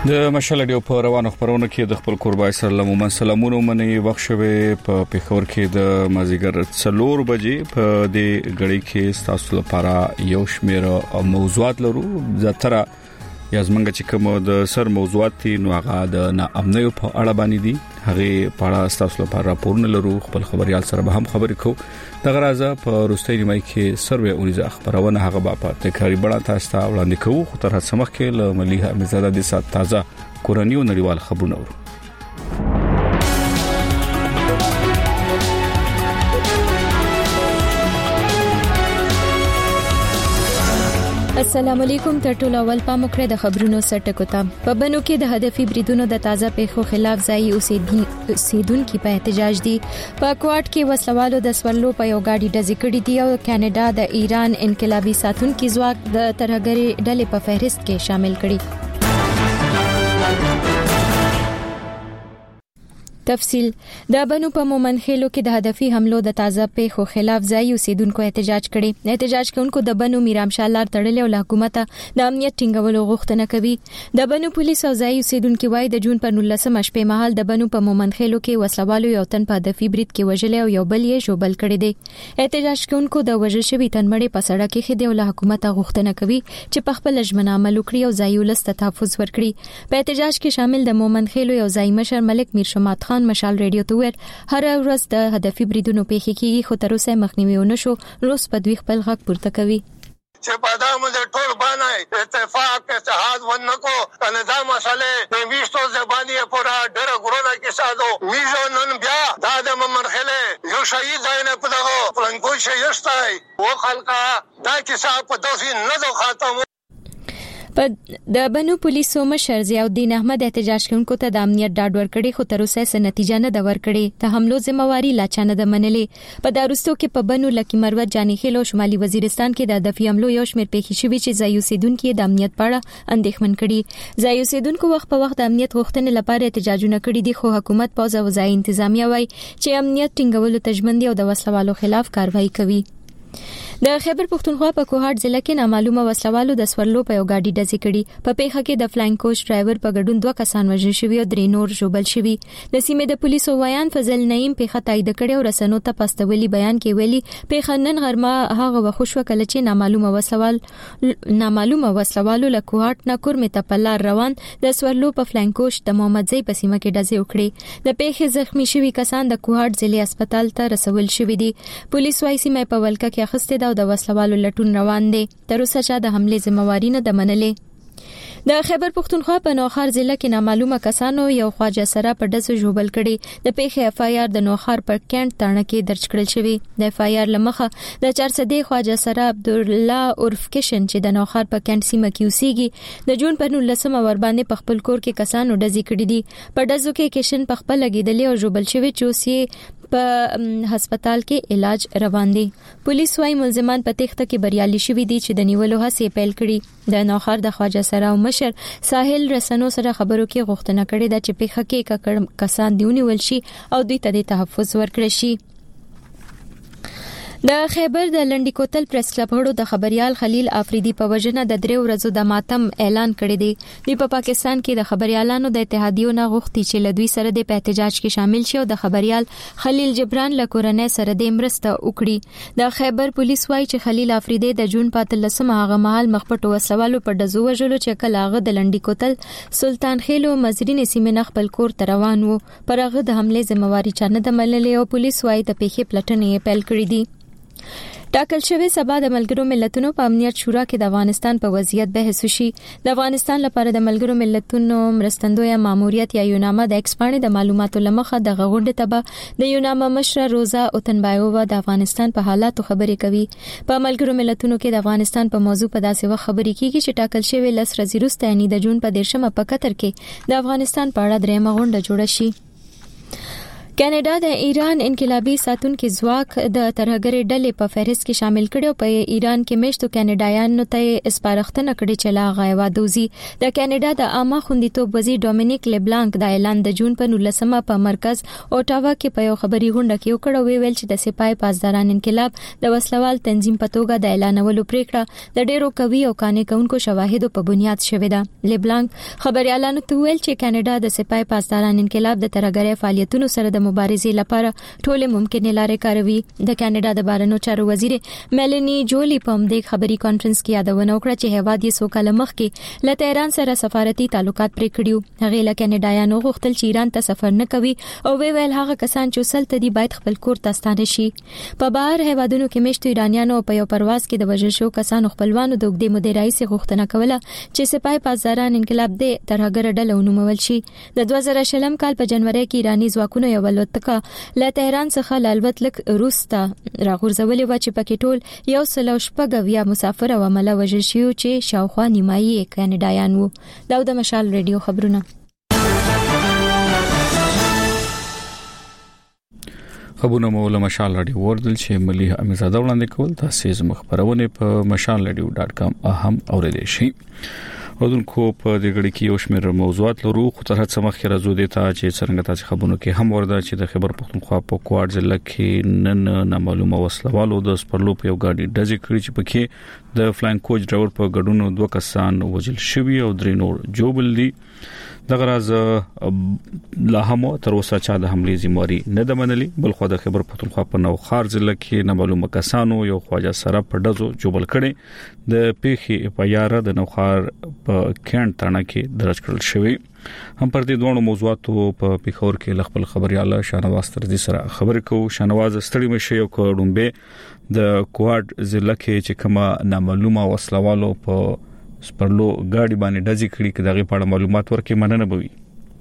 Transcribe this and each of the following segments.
د مشال ډیو په روانو خبرونو کې د خپل قربای سره عموما سلامونه منې وخت شوه په پیښور کې د مازیګر 4 بجې په دې غړي کې تاسو لپاره یو شمېر موضوعات لرو زتره یا زمونږ چې کوم د سر موضوعات نو هغه د ناامنۍ په اړه باندې دي هغه په اړه تاسو لپاره راپورونه لرو خپل خبريال سره به هم خبرې کوو د غرازه په روستۍ نیمه کې سروې اونیزه خبرونه هغه په تکراری بڼه تاسو ته وړاندې کوو خو تر هڅه مخکې له مليحه مزاده د سات تازه کورنیو نړیوال خبرونه ورو السلام علیکم ټولو اول پام وکړه د خبرونو سرټکو ته په بنو کې د هدفي بریدونو د تازه پیښو خلاف ځای اوسیدونکو په احتجاج دي په کوټ کې وسلوالو د سورلو په یو گاډي ډزې کړې دي او کاناډا د ایران انقلابي ساتونکو ځواک د ترهګرۍ ډلې په فهرست کې شامل کړي تفصیل د بنو په مومنخیلو کې د هدفي حملو د تازه پیښو خلاف ځای اوسیدونکو احتجاج کړي احتجاج کوونکو د بنو میرامشاه لار تړلې او حکومت د امنیت ټینګولو غوښتنه کوي د بنو پولیس او ځای اوسیدونکو وايي د جون په 19 شپې مهال د بنو په مومنخیلو کې وسلوالو یو تن په هدفي برید کې وژل او یو بل یې ژوبل کړی دی احتجاج کوونکو د وژل شوی تن مړی په سړک کې خېده او حکومت غوښتنه کوي چې په خپل ژمنه عمل وکړي او ځای ولست تحفظ ورکړي په احتجاج کې شامل د مومنخیلو یو ځای مشر ملک میر شمات خان مشال ریډیو ته ویل هر ورځ د هدفي بریدونو پیښې کیږي خو تر اوسه مخنیوي ونشو روس په دوی خپل غږ پورته کوي چې په دامه د ټول باندې اتفاق اتحاد ونکو کنه مسئله د ویشتو زبانی پورا ډېر غوړنه کې ساده میزو نن بیا د ممرخله یو شهید زاینه په دغه پلانکو شهیدای او خلکا دا کیسه په دوی نه دو خاتم د بنو پولیسو مشر ضیاءالدین احمد احتجاج کوونکو ته د امنیت ډاډ ورکړي خو تر اوسه څه نتیجه نه ده ورکړې د حملو ذمہواری لا چانه ده منلې په داروستو کې په بنو لکی مروت جانی خیلو شمالي وزیرستان کې د هدفي حملو یو شمېر پیښې شوې چې ځای اوسیدونکو د امنیت په اړه اندېښمن کړي ځای اوسیدونکو وخت په وخت د امنیت غوښتنې لپاره احتجاجونه کړي دي خو حکومت پوز او ځای انتظامیه وايي چې امنیت ټینګولو تجمن دي او د وسلوالو خلاف کاروایی کوي د خیبر پختونخوا په کوهاټ ضلع کې نامعلومه وسلوالو د سورلو په یو گاډي ډزې کړي په پیښه کې د فلاینګ کوچ ډرایور په ګډون 2 کسان وژل شوي او 3 نور ژوبل شوي د سیمې د پولیسو وایان فضل نعیم پیښه تایید کړي او رسنو ته پاستولي بیان کې ویلي پیښه نن غرمه هغه وخښو کله چې نامعلومه وسلوالو له کوهاټ نه کورمه ته په لار روان د سورلو په فلاینګ کوچ د محمد زئی په سیمه کې ډزې وکړي د پیښې زخمی شوي کسان د کوهاټ ضلع هسپتال ته رسول شوي دي پولیس وايي سیمه په ولکه کې اخیسته او د وسلوالو لټون روان دي تر اوسه چې د حمله ذمہواری نه د منلې د خیبر پختونخوا په نوخار ضلع کې نامعلومه کسانو یو خواجه سره په دسو ژوبل کړي د پیښې اف آی آر د نوخار پر کینټ تاڼه کې درج کړل شوی د اف آی آر لمخه د 400 خواجه سره عبدالله عرف کشن چې د نوخار په کینټ سیمه کې اوسېږي د جون په 19 ور باندې په خپل کور کې کسانو ډزې کړې دي په ډزو کې کشن په خپل لګیدلې او ژوبل شوی چې په هسپتال کې علاج روان دي پولیس وايي ملزمان په تخته کې بریالي شوي دي چې د نیولو هڅې پیل کړي د نوخار د خواجه سره او مشر ساحل رسنو سره خبرو کې غوښتنه کړې ده چې پیښه کې کسان دیونیول شي او دوی ته د تحفظ ورکړي شي د خیبر د لنډی کوتل پریس کلب غړو د خبريال خلیل افریدي په وجنه د 3 ورځو د ماتم اعلان کړی دی په پاکستان کې د خبريالانو د اتحادیو نه غوښتي چې لدوی سره د احتجاج کې شامل شي او د خبريال خلیل جبران له کورنۍ سره د مرسته وکړي د خیبر پولیس وايي چې خلیل افریدي د جون 15 هغه مهال مخپټو وسوالو په دزو وجلو چې کله هغه د لنډی کوتل سلطان خیلو مزرین سیمه خپل کور ته روان وو پر هغه د حمله ذمہواری چانه د مللې او پولیس وايي د پیښې پلټنې پیل کړې دي ټاکل شوی سبا د ملګرو ملتونو په امنیت شورا کې د افغانستان په وضعیت بحث وشي د افغانستان لپاره د ملګرو ملتونو مرستندوی ماموریت یا یوناما د ایکسپانډ د معلوماتو لمخه د غونډې ته د یوناما مشر روزا اوتنبایووا د افغانستان په حالاتو خبرې کوي په ملګرو ملتونو کې د افغانستان په موضوع په داسې وخت خبرې کیږي چې ټاکل شوی لس ورځې وروسته یعنی د جون په 10مه په قطر کې د افغانستان په اړه درېمه غونډه جوړه شي کاناډا د ایران انقلابي ساتونکو ځواک د ترهګرۍ ډلې په فهرست کې شامل کړي او په ایران کې مشتو کاناډایانو ته سپارښتنه کړې چې لا غایوا دوزي. د کاناډا د عامه خوندیتوب وزیر ډومینیک لیبلانک د اعلان د جون په 19مه په مرکز اوټاوا کې په یو خبري غونډه کې وکړ او ویل چې د سپای پاسداران انقلاب د وسلوال تنظیم په توګه د اعلانولو پریکړه د ډیرو قوي او قانع کوونکو شواهدو په بنیاد شوې ده. لیبلانک خبريالانو ته ویل چې کاناډا د سپای پاسداران انقلاب د ترهګرۍ فعالیتونو سره د مبارزې لپاره ټول ممکنه لارې کاروي. د کاناډا د بهرنیو چارو وزیر میلنی جولی په همدې خبري کانفرنس کې یادونه وکړه چې هیواد یې سوکاله مخکې له تهران سره سفارتي تعلقات پرې کړیو. هغه له کاناډایانو غوښتل چې ایران ته سفر نه کوي او ویل هغه کسان چې وسلته دي باید خپل کور ته ستانه شي. په بهر هیوادونو کې مشتو ایرانیانو په یو پرواز کې د وژل شو کسانو خپلوانو د وګړي مدیرای سي غوښتنه کوله چې سپای پاسداران انقلاب د ترهګر ډله ونومول شي. د 2020 کال په جنوري کې ایرانی ځواکونو یو الوتکه له تهران څخه لالبت لک روسته راغورځولې و چې پکې ټول یو سل شپږ مسافر او عمله وژل شو چې شاوخوا نیمایي کاناډایان وو. دا د مشال ریډیو خبرونه. خبرونه مو له مشال رادیو وردل چې ملي امیرزاده وړاندې کول تاسو زموږ خبرونه په mashalradio.com اهم اوریدئ شي. ودونکو په دې غړي کې یو شمېر موضوعات لرو خو تر هڅه مخکې راځو د ته چې څنګه تاسو خبرونه کې هم ورده چې د خبر پښتونخوا په کوارډ ضلع کې نن نامعلومه وسلوالو د سپرلو په یو گاډي ډزې کړې چې پکې د فلاین کوچ ډرایور په ګډونو 2 کسان وژل شوي او 3 نور جوړل دي. دغه راز لا هم تر اوسه چا د حملې ذمہواری نه ده منلي. بل خو د خبر پښتونخوا په نوخار ضلع کې نامعلومه کسانو یو خواجه سره په ډزو جوړل کړي د پیخي په یاره د نوخار په کین تانه کې درج کړل شوی. هم پر دې دوه موضوعاتو په پیښور کې خپل خبرياله شانواز ترځي سره خبرې کوو. شانواز ستړي مشه یو کوډمبه د کوارډ ضلع کې چې کومه نامعلومه وسلوالو په سپرلو گاډي باندې ډزې کړي کې دغه په معلومات ورکې مننه بوي.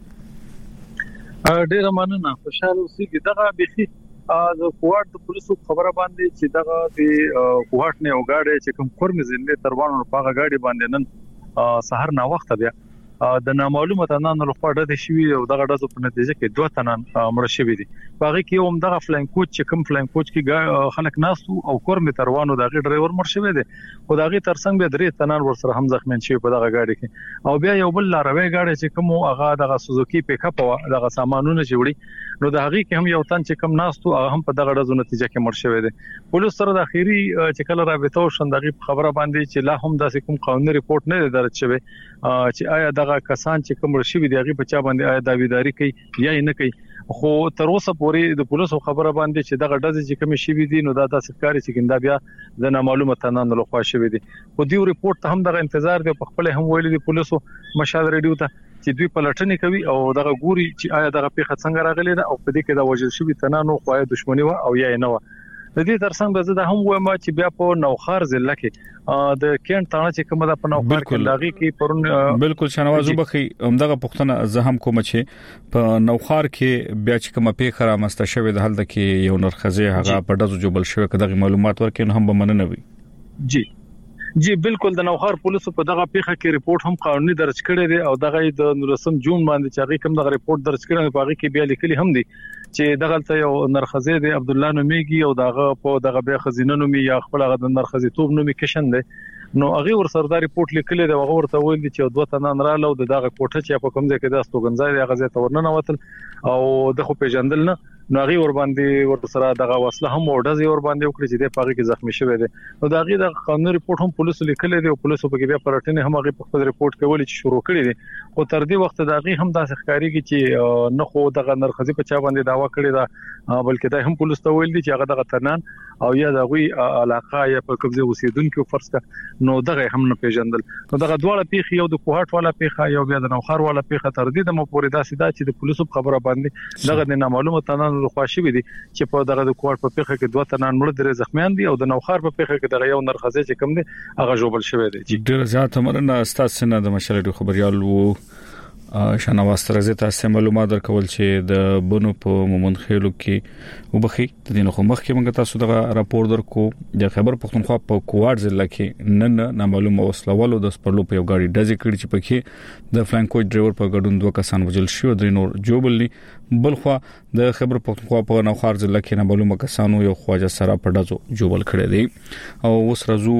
ډیره مننه. خوشاله اوسئ. دغه بيخي د کوارډ پولیسو خبره باندې چې دغه د کوارډ نه وګاډي چې کوم کورمز نه تروانو په گاډي باندې نن سحر نا وخت بیا د نامعلومه تنان لخوا د شوی او دغه ډزو په نتیجه کې 2 تنان مړ شوی دي. باغی کې هم دغه فلاین کوچ چې کوم فلاین کوچ کې خلک ناسو او کورم تروانو دغه ډرایور مړ شوی دي او دغه ترڅنګ به 3 تنان ورسره هم زخمیان شوی په دغه گاډي کې. او بیا یو بل لاروي گاډي چې کوم هغه دغه سوزوکی پیک اپ دغه سامانونه جوړي نو دغه کې هم یو تن چې کوم ناسو هغه هم په دغه ډزو نتیجه کې مړ شوی دي. پولیس سره د اخیری چې کله رابطه وشندغه خبره باندې چې لا هم داسې کوم قانوني ریپورت نه درج شوی چې آیا دغه کسان چې کوم رشي دي هغه په چا باندې آیا داویداری کوي یا نه کوي. خو تر اوسه پورې د پولیسو خبره باندې چې دغه ډزې چې کوم شي دي نو دا تاسو کاری چې ګندا بیا د نامعلومه تنان له خوا شوی دي. خو دی ریپورت ته هم دغه انتظار دی په خپل هم ویل دي پولیسو مشال ریډیو ته چې دوی پلټنې کوي او دغه ګوري چې آیا دغه پیښه څنګه راغلی ده او په دې کې د وژل شوی تنانو خو دښمنی و او یا نه و. د دې ترڅنګ زه هم وایم چې بیا په نوخار ضلع کې د کین تانه چې کومه د نوخار کې لاغي کې پرون بالکل شنوازو بخي همدغه پښتنه زه هم کوم چې په نوخار کې بیا چې کومه پیښه را مستشوي د حل د کې یو نرخزه هغه په دزو جوړل شوی کداغي معلومات ورکې هم بمننه وي. جی بالکل د نوخار پولیسو په دغه پیښه کې ریپورت هم قانوني درج کړی دی او دغه د 19 جون باندې چې هغه کوم دغه ریپورت درج کړی په هغه کې بیا لیکلي هم دي چې دغه ته یو نرخزه دی عبد الله نومیږي او دغه په دغه بیا خزینه نومي یا خپل هغه د نرخزي توب نومي کشن دی نو هغه ور سره دا ریپورت لیکلی دی هغه ورته ویل دي چې 2 تنان رااله او دغه کوټه چې په کوم ځای کې د استوګنځای هغه ځای ته ورننه وتل او د خو پیژندل نه نو هغه ور باندې ور سره دغه وسله هم اورډز ور باندې وکړي چې د پاغي کې زخمی شوی دی نو دا غي د قانوني ریپورت هم پولیسو لیکلی دی او پولیسو په کې بیا پرټنه هم هغه په خپل ریپورت کې ویلي چې شروع کړی دی خو تر دې وخت دا غي هم داسې ښکاریږي چې نه خو دغه نرخزي په چا باندې داوا کړی دا بلکې دا هم پولیس ته ویل دي چې هغه دغه تنان او یا دغه علاقه یا په کوم ځای اوسیدونکو فرض کا نو دغه هم نه پیژندل نو دغه دواړه پیښې یو د کوهټ والا پیښه یو بیا د نوخار والا پیښه تر دې د مو پورې داسې دا چې د پولیسو خبره باندې دغه د نامعلومه تنان له خواشي دي چې په دغه د کوهټ په پیښه کې 2 تنان مړ درې زخمیان دي او د نوخار په پیښه کې دغه یو نرخزه چې کوم دي هغه جوړل شوی دی. ډیر زیات مرنه استاد نه د مشرډي خبريال وو شنواز ترځه تاسو معلومات درکول چې د بنو په مومن خېلو کې وبخي د دینه خو مخ کې موږ تاسو دغه راپور درکو د خبر پښتونخوا په کوارډ ضلع کې نن نامعلومه وسلوالو د سپرلو په یو گاډي ډزې کړې چې پکې د فلاین کوچ ډرایور په ګډون 2 کسان وژل شو 3 نور جوړل بلخوا د خبر پختونخوا په نوخار ضلع کې نامعلومه کسانو یو خواجه سره په ډزو جوړل کړی دی او اوس راځو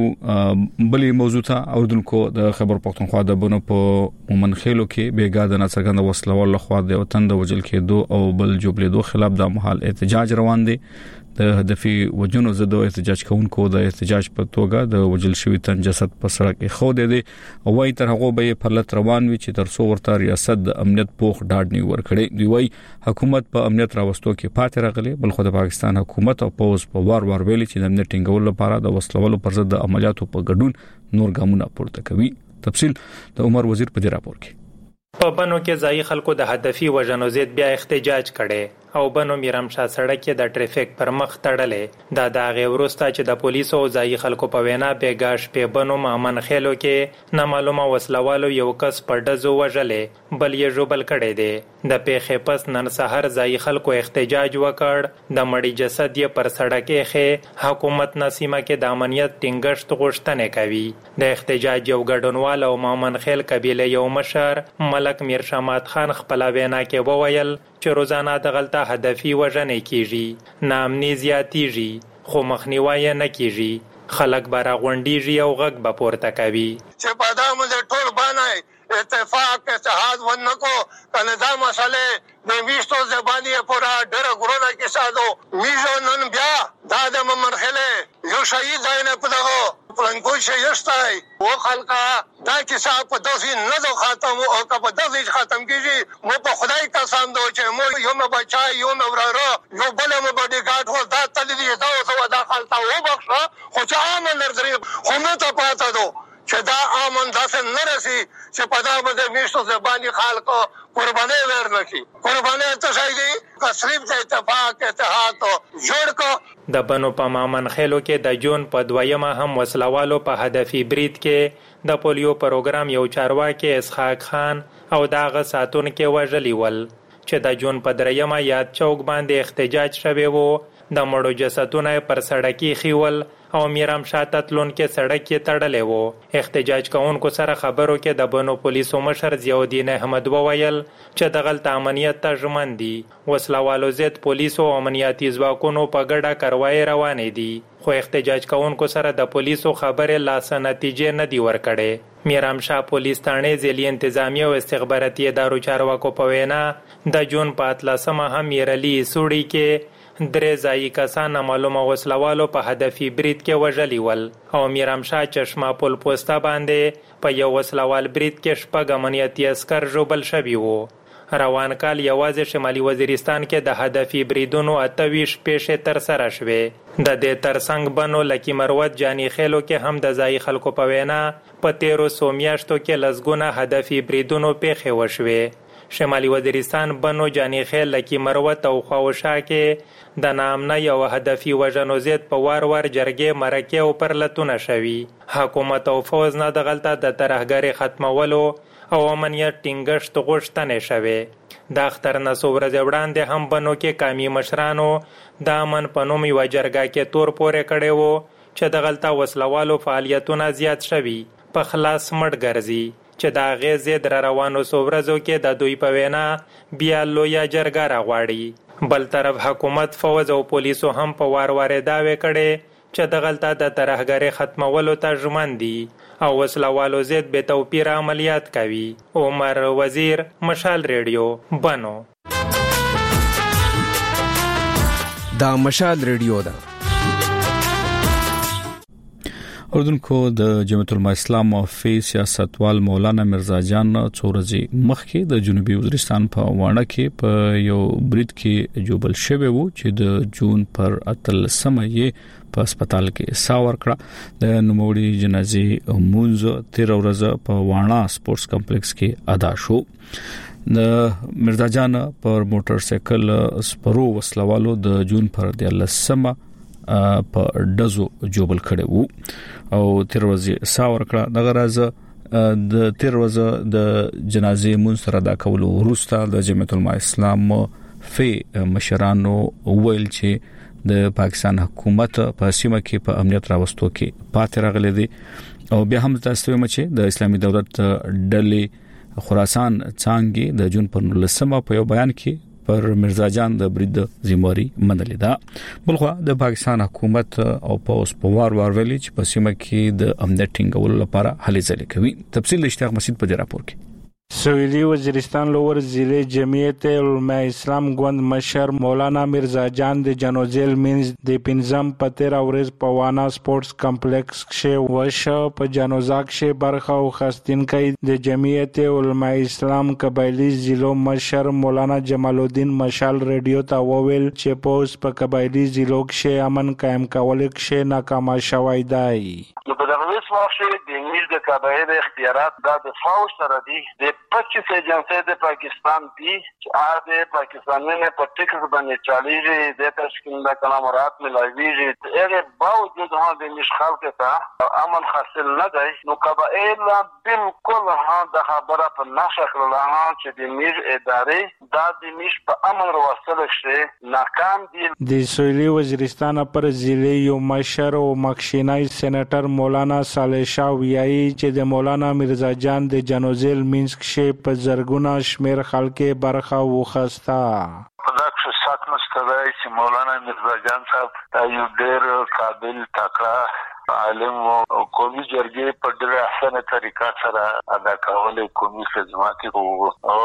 بلې موضوع ته اوردونکو د خبر پختونخوا د بنو په مومن خېلو کې بیګا د ناڅرګند وسلوال لخوا د وطن د وجل کېدو او بل جوړېدو خلاف د محل احتجاج روان دي د هدفي وجونو زده احتجاج کوونکو د احتجاج په توګه د وجل شوی تن جسد په سړک خو دي او وايي تر هغه به پرلط روان وي چې تر څو ورته ریاست د امنیت پوخ ډاډ نی ورکړي دی وايي حکومت په امنیت راوستو کې پاتې راغلي بل خو د پاکستان حکومت او پوز په وار ویلي چې د امنیت ټینګولو لپاره د وسلوالو پر ضد د عملیاتو په ګډون نور ګامونه پورته کوي تفصیل د عمر وزیر په دې راپور کې په بنو کې ځای خلکو د هدفي وژنو ضد بیا احتجاج کړي او بنو میرمشاه سړک کې د ټریفیک پر مخ تړلې دا غي ورسته چې د پولیسو او ځای خلکو په وینا بیګاش په بنو مامن خېلو کې نامعلومه وسلوالو یو کس په ډزو وژلې بل یې جوبل کړي دي د پیښې پس نن سحر ځای خلکو احتجاج وکړ د مړی جسد یې پر سړک کې حکومت نسیمه کې د امنیت ټینګښت غوښتنه کوي د احتجاج یو ګډونوال او مامن خېل قبيله یو مشر ملک میر شمات خان خپل وینا کې وویل چې روزانه د غلطه هدفي وژنې کیږي نامني زیاتیږي خو مخنیوي نه کیږي خلک بارا غونډیږي او غږ به پورته کوي چې په دامه د ټول باندې اتفاق اتحاد ونکو کنه دا مسئله د ویشتو زبانی پورا ډېر غرونه کې ساده میزو نن بیا دا د مرحله یو شهید نه پدغه پلانکوش یشتای و خلقا دا کیسه په داسې نه دو ختم او په داسې ختم کیږي مو په خدای قسم دو چې مو یو مې بچای یو مې وراره یو بل مې باډي ګارد هو دا تل دې دا او دا خلطا و بخښه خو چې عام نظر خو مې ته پاتہ دو چې دا امن داسې نه رسی چې په دا باندې میشتو زبانی خلکو قرباني ورنکي قرباني ته شایدي صرف د اتفاق اتحاد جوړ کو د بنو په مامن خېلو کې د جون په دویمه هم وسلوالو په هدفي برید کې د پولیو پروګرام یو چارواکي اسحاق خان او داغه ساتون کې وژلی ول چې د جون په دریمه یاد چوک باندې احتجاج شوی وو د مړو جسدونه پر سړکی خیول او میرام شاتتلون کې سړک کې تړلې وو احتجاج کوونکو سره خبرو کې د بنو پولیسو مشر ضیاءالدین احمد وویل چې د غلط امنیت ترجمان دي وسلوالو ضد پولیسو او امنیتي ځواکونو په ګډه کاروایی روانې دي خو احتجاج کوونکو سره د پولیسو خبرې لاسه نتیجې نه دی ورکړې میرام شاه پولیس ثانې ځلې انتظامی او استخباراتي ادارو چارواکو په وینا د جون په 13مه هم میرلی سوړی کې درې ځای کسان معلومه وسلوالو په هدفي برید کې وژلی ول او میرام شاه چشمه پل پوسټه باندې په یو وسلوال برید کې شپږ امنیتي عسكر جوبل شوي وو روان کال یوازې شمالي وزیرستان کې د هدفي بریدونو 28 پیښې تر سره شوې د دې ترڅنګ بنو لکی مروت جانی خېلو کې هم د ځای خلکو په وینا په 1300 میاشتو کې لزګونه هدفي بریدونو پیښې وشوې شمالي وزیرستان بنو جانی خېل لکی مروت او خواوشا کې د نامنه یو هدفي وژنو ضد په وار جرګې مرکه او پرلتونه شوي حکومت او فوز نه د غلطه د ترهګری ختمولو او امنیت ټینګښت غوښتنې شوې د اختر نسو ورځ وړاندې هم بنو کې قومي مشرانو د امن په نوم یو جرګه کې تور پورې کړي وو چې د غلطه وسلوالو فعالیتونه زیات شوي په خلاص مړ ګرځي چې دا غیزه در روانو سورزو کې د دوی په وینا بیا لویا جرګه راغواړي بل طرف حکومت فوز او پولیسو هم په وار داوی کړي چې د غلطه د ترهګری ختمولو ترجمان دي او وسلوالو ضد به توپیر عملیات کوي عمر وزیر مشال ریډیو بنو دا مشال ریډیو ده اردوونکو د جمعیت العلماء اسلام او سیاستوال مولانا مرزا جان څورزي مخکې د جنوبي وزیرستان په وانه کې په یو برید کې جوبل شوی وو چې د جون پر 13مه یې په هسپتال کې ساور کړه د نوموړي جنازي مونږ 13 ورځې په وانه سپورتس کمپلیکس کې ادا شو د مرزا جان پر موټر سایکل سپرو وسلوالو د جون پر 13مه په ډزو جوبل کړي وو او 13 ورځې ساور کړه د غرض د 13 ورځې د جنازې مون سره دا کول وروسته د جمعیت العلماء اسلام مشرانو ویل چې د پاکستان حکومت په سیمه کې په امنیت راوستو کې پاتې راغلي دي او بیا هم تاسو چې د اسلامي دولت ډلې خراسان څنګه د جون پر 19مه په یو بیان کې پر مرزا جان د برید ذمہواری منلې ده. بلخوا د پاکستان حکومت او پوس پوار ویلي چې په سیمه کې د امنیت ټینګولو لپاره هلې ځلې کوي. تفصیل اشتیاق مسعود په دې راپور کې. سویلی وزیرستان لور ضلع جمعیت علماء اسلام گوند مشر مولانا مرزا جان د جنوزیل مینز د پنځم په 13 ورځ په وانا سپورتس کمپلیکس کې وشو. په جنوزاک کې برخه او خاستینکای د جمعیت علماء اسلام قبایلی ضلع مشر مولانا جمال الدین مشال ریډیو ته وویل چې پوس په قبایلی ضلع کې امن قائم کول کې ناکام شوی دی. په دغه وخت د نیل د قبایل اختیارات د فوج سره دي د 25 ایجنسی د پاکستان دي چې د پاکستاني په ټیکس باندې چاليږي د تشکیل د کلامات ملایويږي هغه باوجود هم د مشخال کې امن حاصل نه دی. نو قبایل بالکل د خبره په نشه کړل چې د میر ادارې د مش په امن وروسته شي ناکام دي. د سویلی وزیرستان پر ضلع یو مشر او مخشینای سېنیټر مولانا صالح شاه ویایي چې د مولانا مرزا جان د جنوزیل مینسک په زرګونه شمیر خلک برخه وخسته. په دغه سات مستوي چې مولانا مرزا جان صاحب دا یو ډېر قابل تکړه عالم او قومي جرګې په ډېر احسن طریقه سره ادا کولې قومي خدمات او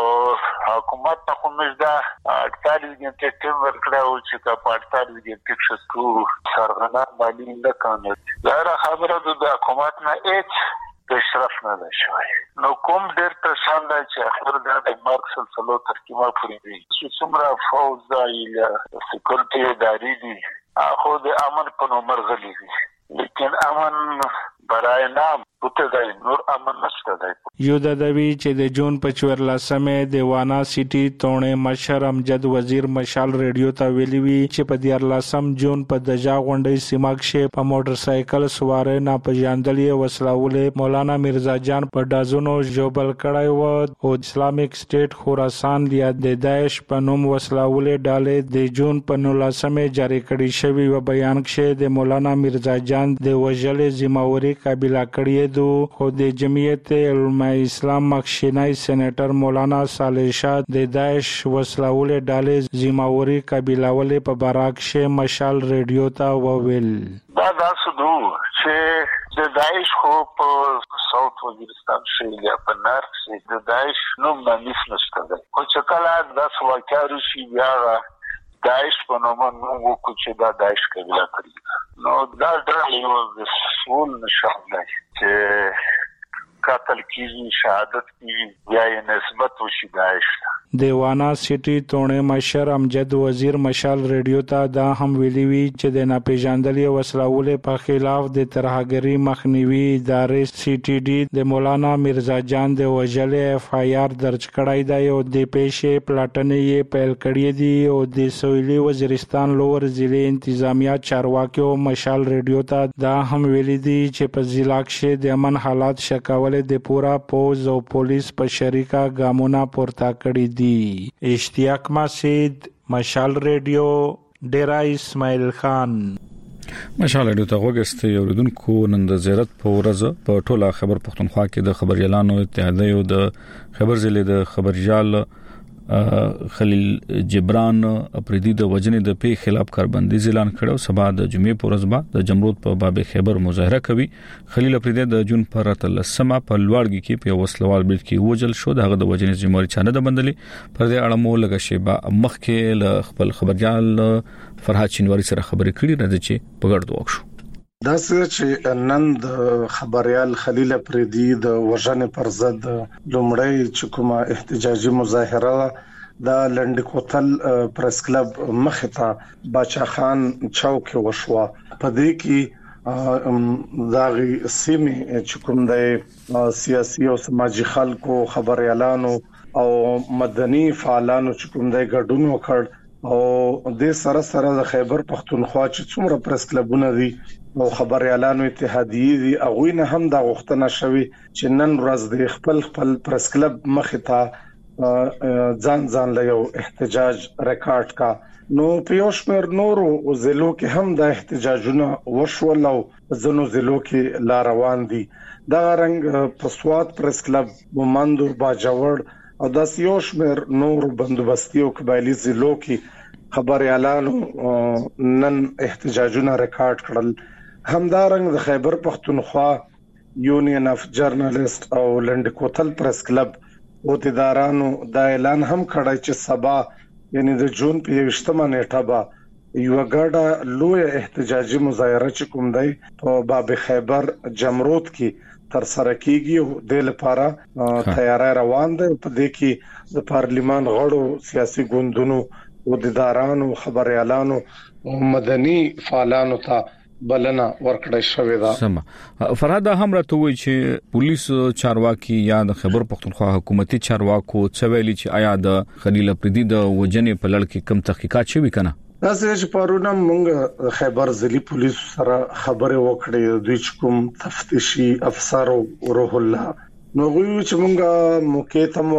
حکومت ته کومه دا 48 غنټې ټیم ورکړه او چې په 48 غنټې کې سرغنا باندې نه کاڼه دا خبره د حکومت نه هیڅ پیشرفت نه ده شوی. نو کوم ډېر پرشان دی چې اخر د مارک سلسلو ترکیبه پورې وي چې څومره فوز دی سکیورټي ادارې دي خو د امن په نومر غلي دي لیکن امن برای نام بوته دی نور امن نشته دی. یو د دوی چې د جون په 14مه د وانا سیټي تونه مشر امجد وزیر مشال ریډیو ته ویلي وی چې په 14 جون په دجا غونډې سیمه کې په موټر سایکل سوار نه پېژندلې وسلاولې مولانا مرزا جان په دازونو جوبل کړای و او اسلامیک سټیټ خراسان یا د داعش په نوم وسلاولې ډالې د جون په 19مه جاری کړی شوی و بیان کې د مولانا مرزا جان د وجلې ذمہواری قابل کړی دو خو د جمعیت علماء اسلام مخشینای سېنیټر مولانا صالح شاه د داعش وسلاولې ډالې ذمہواری قابلولې په براکشه مشال ریډیو ته وویل. دا داسدو چې د داعش خو په ساوث وزیرستان کې یا په نارت کې د داعش نوم باندې نشته ده خو چې کله د سواکارو شي بیا داعش په نوم وکړي چې دا داعش قبیله کړی. نو دا ډېر یو د سول نشان دی چې قتل کیږي شهادت کیږي یا نسبت وشي داعش. دیوانا سیټي تونه مشر امجد وزیر مشال ریډیو ته دا هم ویلي وی چې د ناپېژندلې وسلاولې په خلاف د ترهګری مخنیوي ادارې CTD د مولانا مرزا جان د وجلې FIR درج کړای دی او د پیښې پلاټنې یې پیل کړې دي او د سویلي وزیرستان لور ضلع انتظامیه چارواکي او مشال ریډیو ته دا هم ویلي دي چې په ضلع کې د امن حالات شکول د پورا پوز او پولیس په شریکه ګامونه پورته کړی دي. اشتیاق مسعود مشال ریډیو ډیرا اسماعیل خان. مشال ریډیو ته وګورئ اوریدونکو نن د زیارت په ورځ په ټوله خبر پښتونخوا کې د خبريالانو اتحادیو د خبر ضلع د خبريال خلیل جبران اپریدي د وجنې د پی خلاف کاربندیز اعلان کړو. سبا د جمعې په ورځ به د جمرود په باب خیبر مظاهره کوي. خلیل اپریدي د جون پر 13 په لوړګي کې په وسلوال بریټ کې وجل شو. دغه د وجنې ذمہواری چانه د بندلې پر دې اړه مو لګه شیبه مخکې ل خپل خبريال فرحات شینواری سره خبرې کړې راځي چې په ګډ دوه شو. دا چې نن د خبريال خلیل اپریدي د وژنې پر ضد لومړی چې کومه احتجاجي مظاهره د لنډکوتل پریس کلب مخته باچا خان چوک وشوه. په دې کې داغي سیمه چې کوم د سیاسي او سماجی خلکو خبريالانو او مدني فعالانو چې کوم د ګډون وکړ او د سره د خیبر پښتونخوا چې څومره پریس کلبونه دي او خبريالانو اتحادیه دي هغه نه هم د غوښتنه شوی چې نن ورځ د خپل پریس کلب مخته ځان له یو احتجاج ریکارډ کا. نو په یو شمېر نورو ضلعو کې هم د احتجاجونه وشول او ځینو ضلعو کې لا روان دي. دا رنګ په سواد پریس کلب مومندور باجوړ او د سیوشمر نور بندوبستي او قبایلی ضلعو کې خبريالانو نن احتجاجونه ریکارډ کړل. همدارنګ د خیبر پختونخوا یونین اف جرنالست او لنډکوتل پریس کلب عہدیدارانو دا اعلان هم کړی چې سبا یعنی د جون په 28مه نیټه به یو غاډه لوی احتجاجي مظاهره چې کوم دی په باب خیبر جمرود کې تر سره کیږي او د لپاره تیاری روان ده. په دې کې د پارلیمان غړو سیاسي ګوندونو عہدیدارانو خبريالانو مدني فعالانو ته بلنه ورکړی شوې ده. سم فراد هم راته وی چې پولیس چارواکي یا د خیبر پختونخوا حکومتي چارواکو څویلي چې آیا د خلیل افریدي د وجنې په لړ کې کم تحقیقات شوي کنه. تاسو چې پرونه موږ خیبر ضلعي پولیس سره خبرې وکړې دوی چې کوم تفتیشي افسر روح الله نو غوښتل چې موږ موقع ته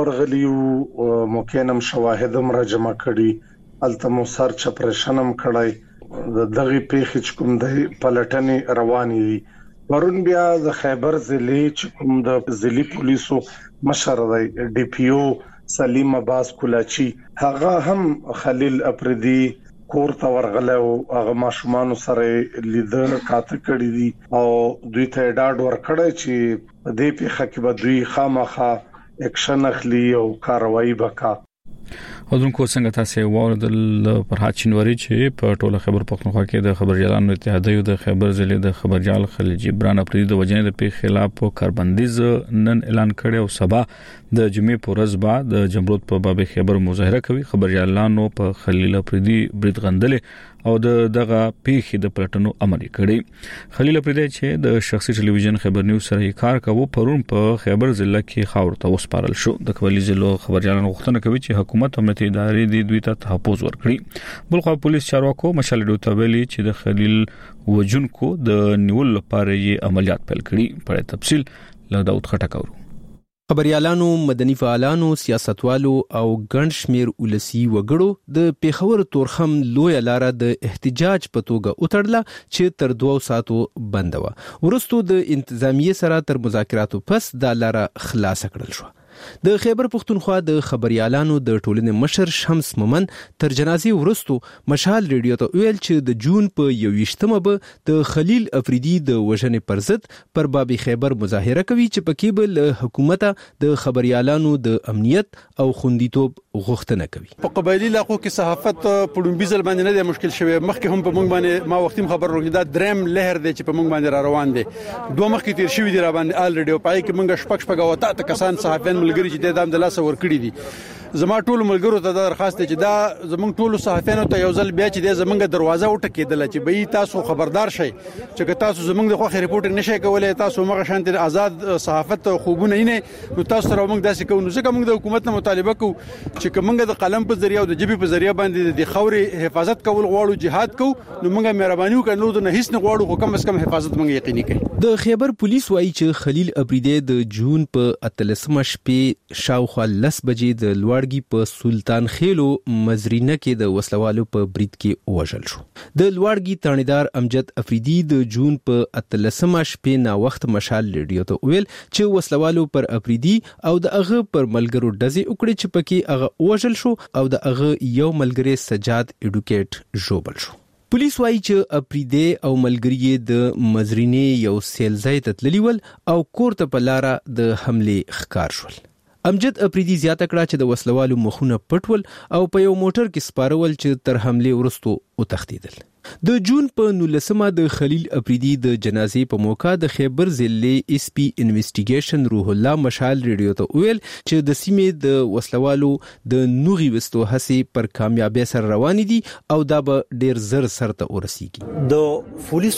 ورغلیو موقع نم شواهد هم را جمع کړي التمو سرچ اپریشن هم کړای د دغه پیښې کوم د پلټنې روانې دي. ورون بیا د خیبر ضلع چې کوم د ضلعي پولیسو مشر دی ډي پی او سلیم عباس کولاچی هغه هم خلیل افریدي کور ته ورغله او هغه ماشومان سره لیدل کاته کړی دي او دوی ته ډاډ ورکړی چې د دې پیښه کې به دوی خامخا اکشن اخلي او کاروایی وکړي. حضورونکو څنګه تاسو ووردل پر حاجنوري چې په ټوله خیبر پختونخوا کې د خبرجالانو اتحادیو د خیبر ضلع د خبرجال خلیل جبران افریدي د وجنې د پیښې خلاف کاربندیز نن اعلان کړي او سبا د جمعې په ورځ بعد د جمرود په باب خیبر مظاهره کوي. خبرجالانو په خلیل افریدي برید غندل او دغه پیښې د پلټنو عملي کړي. خلیل افریدي چې د شخصي ټلویزیون خبر نیوز سره کار کوي پرون په خیبر ضلع کې خاور ته وسپارل شو. د قبایلی ضلع خبرجالانو غوښتنه کوي چې حکومت امنیتي ادارې د دوی ته تحفظ ورکړي. بلخو پولیس چارواکو مشال ډوته ویلي چې د خلیل وجونکو د نیول لپاره یې عملیات پیل کړي. په تفصیل له داود خټک اورو. خبريالانو مدني فعالانو سیاستوالو او ګڼ شمیر ولسی وګړو د پیښور تورخم لوی لاره د احتجاج په توګه وټړله چې تر 2 ساعتو بند و. ورستو د انتظامیه سره تر مذاکراتو پس د لاره خلاص کړل شو. د خیبر پختونخوا د خبريالانو د ټولنې مشر شمس مومن تر جنازې ورستو مشال ریډیو ته ویل چې د جون په 28مه به د خلیل افریدي د وژنې پر ضد پر باب خیبر مظاهره کوي چې پکې به حکومت د خبريالانو د امنیت او خوندیتوب غوښتنه کوي. په قبایلی علاقو کې صحافت په لومبیزل باندې نه دی مشکل شوی. مخکې هم په موږ باندې ما وختیم خبر ورکړی دا دریم لهر دی چې په موږ باندې را روان دي. دوه مخکې تیر شوی دی را باندې الریډیو پای کې موږ شپږ او تاسو کسان صحافیان ملګری چې د دام د لاس ور کړی دي. زما ټول ملګرو ته درخواست دی چې دا زمونږ ټول صحافیانو ته یو ځل بیا چې د زمونږ دروازه وټکیدل چې به تاسو خبردار شئ چې تاسو زمونږ د خوخه ریپورټ نشئ کولای تاسو مغه شانت آزاد صحافت خوبونه نه نو تاسو سره موږ داسې کوو. نو ځکه موږ د حکومت نه مطالبه کوو چې موږ د قلم په ذریعہ او د جبهې په ذریعہ باندې د خوري حفاظت کول غواړو جهاد کوو نو موږ مهرباني وکړو نو نه هیڅ نه غواړو خو کم از کم حفاظت موږ یقیني کړو. د خیبر پولیس وایي چې خلیل افریدي د جون په 13مه شپې شاوخوا 10 بجې د لوړګي په سلطان خېلو مزرینه کې د وسلوالو په برید کې وژل شو. د لوړګي تانیدار امجد افریدي د جون په 13مه شپې نا وخت مشال ریډیو ته ویل چې وسلوالو پر افریدي او د هغه پر ملګرو ډزې وکړي چې پکې هغه وژل شو او د هغه یو ملګری سجاد اډوکیټ ژوبل شو. پولیس وایي چې افریدي او ملګری د مزرینې یو سیلځای ته تللی ول او کور ته په لاره د حمله ښکار شول. امجد افریدي زیاته کړه چې د وسلوالو مخونه پټول او په یو موټر کې سپارول چې تر حمله ورستو وتښتیدل. د جون په 19مه د خلیل افریدي د جنازې په موقع د خیبر ضلع اس پی انویسټیګیشن روح الله مشال ریډیو ته ویل چې د سیمې د وسلوالو د نوغي وستو هڅې پر کامیابی سره روان دي او دا به ډیر زر سرته ورسیږي. د پولیس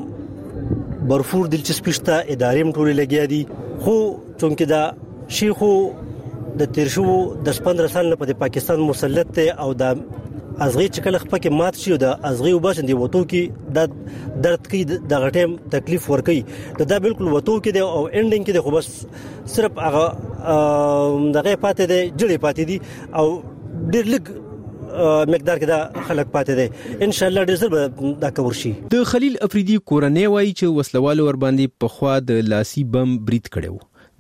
هم برفور دلچسپي شته ادارې ټولې لګیا دي خو څنګه دا شیخو د تیرشو د 15 سال په پاکستان مسلط ته او د ازغی چې کله خپل کې مات شي د ازغی وباسن دی وته کې د درد کې د غټم تکلیف ور کوي دا بالکل وته کې دی او انډینګ کې دی خو بس صرف هغه دغه پاتې دی جړې پاتې دي او ډېر لږ مقدار کې دا خلک پاتې دي. ان شاء الله ډېر زر دا کور شي. د خلیل افریدي کورنۍ وایي چې وسلوالو ور باندې په خوا د لاسي بم برید کړو.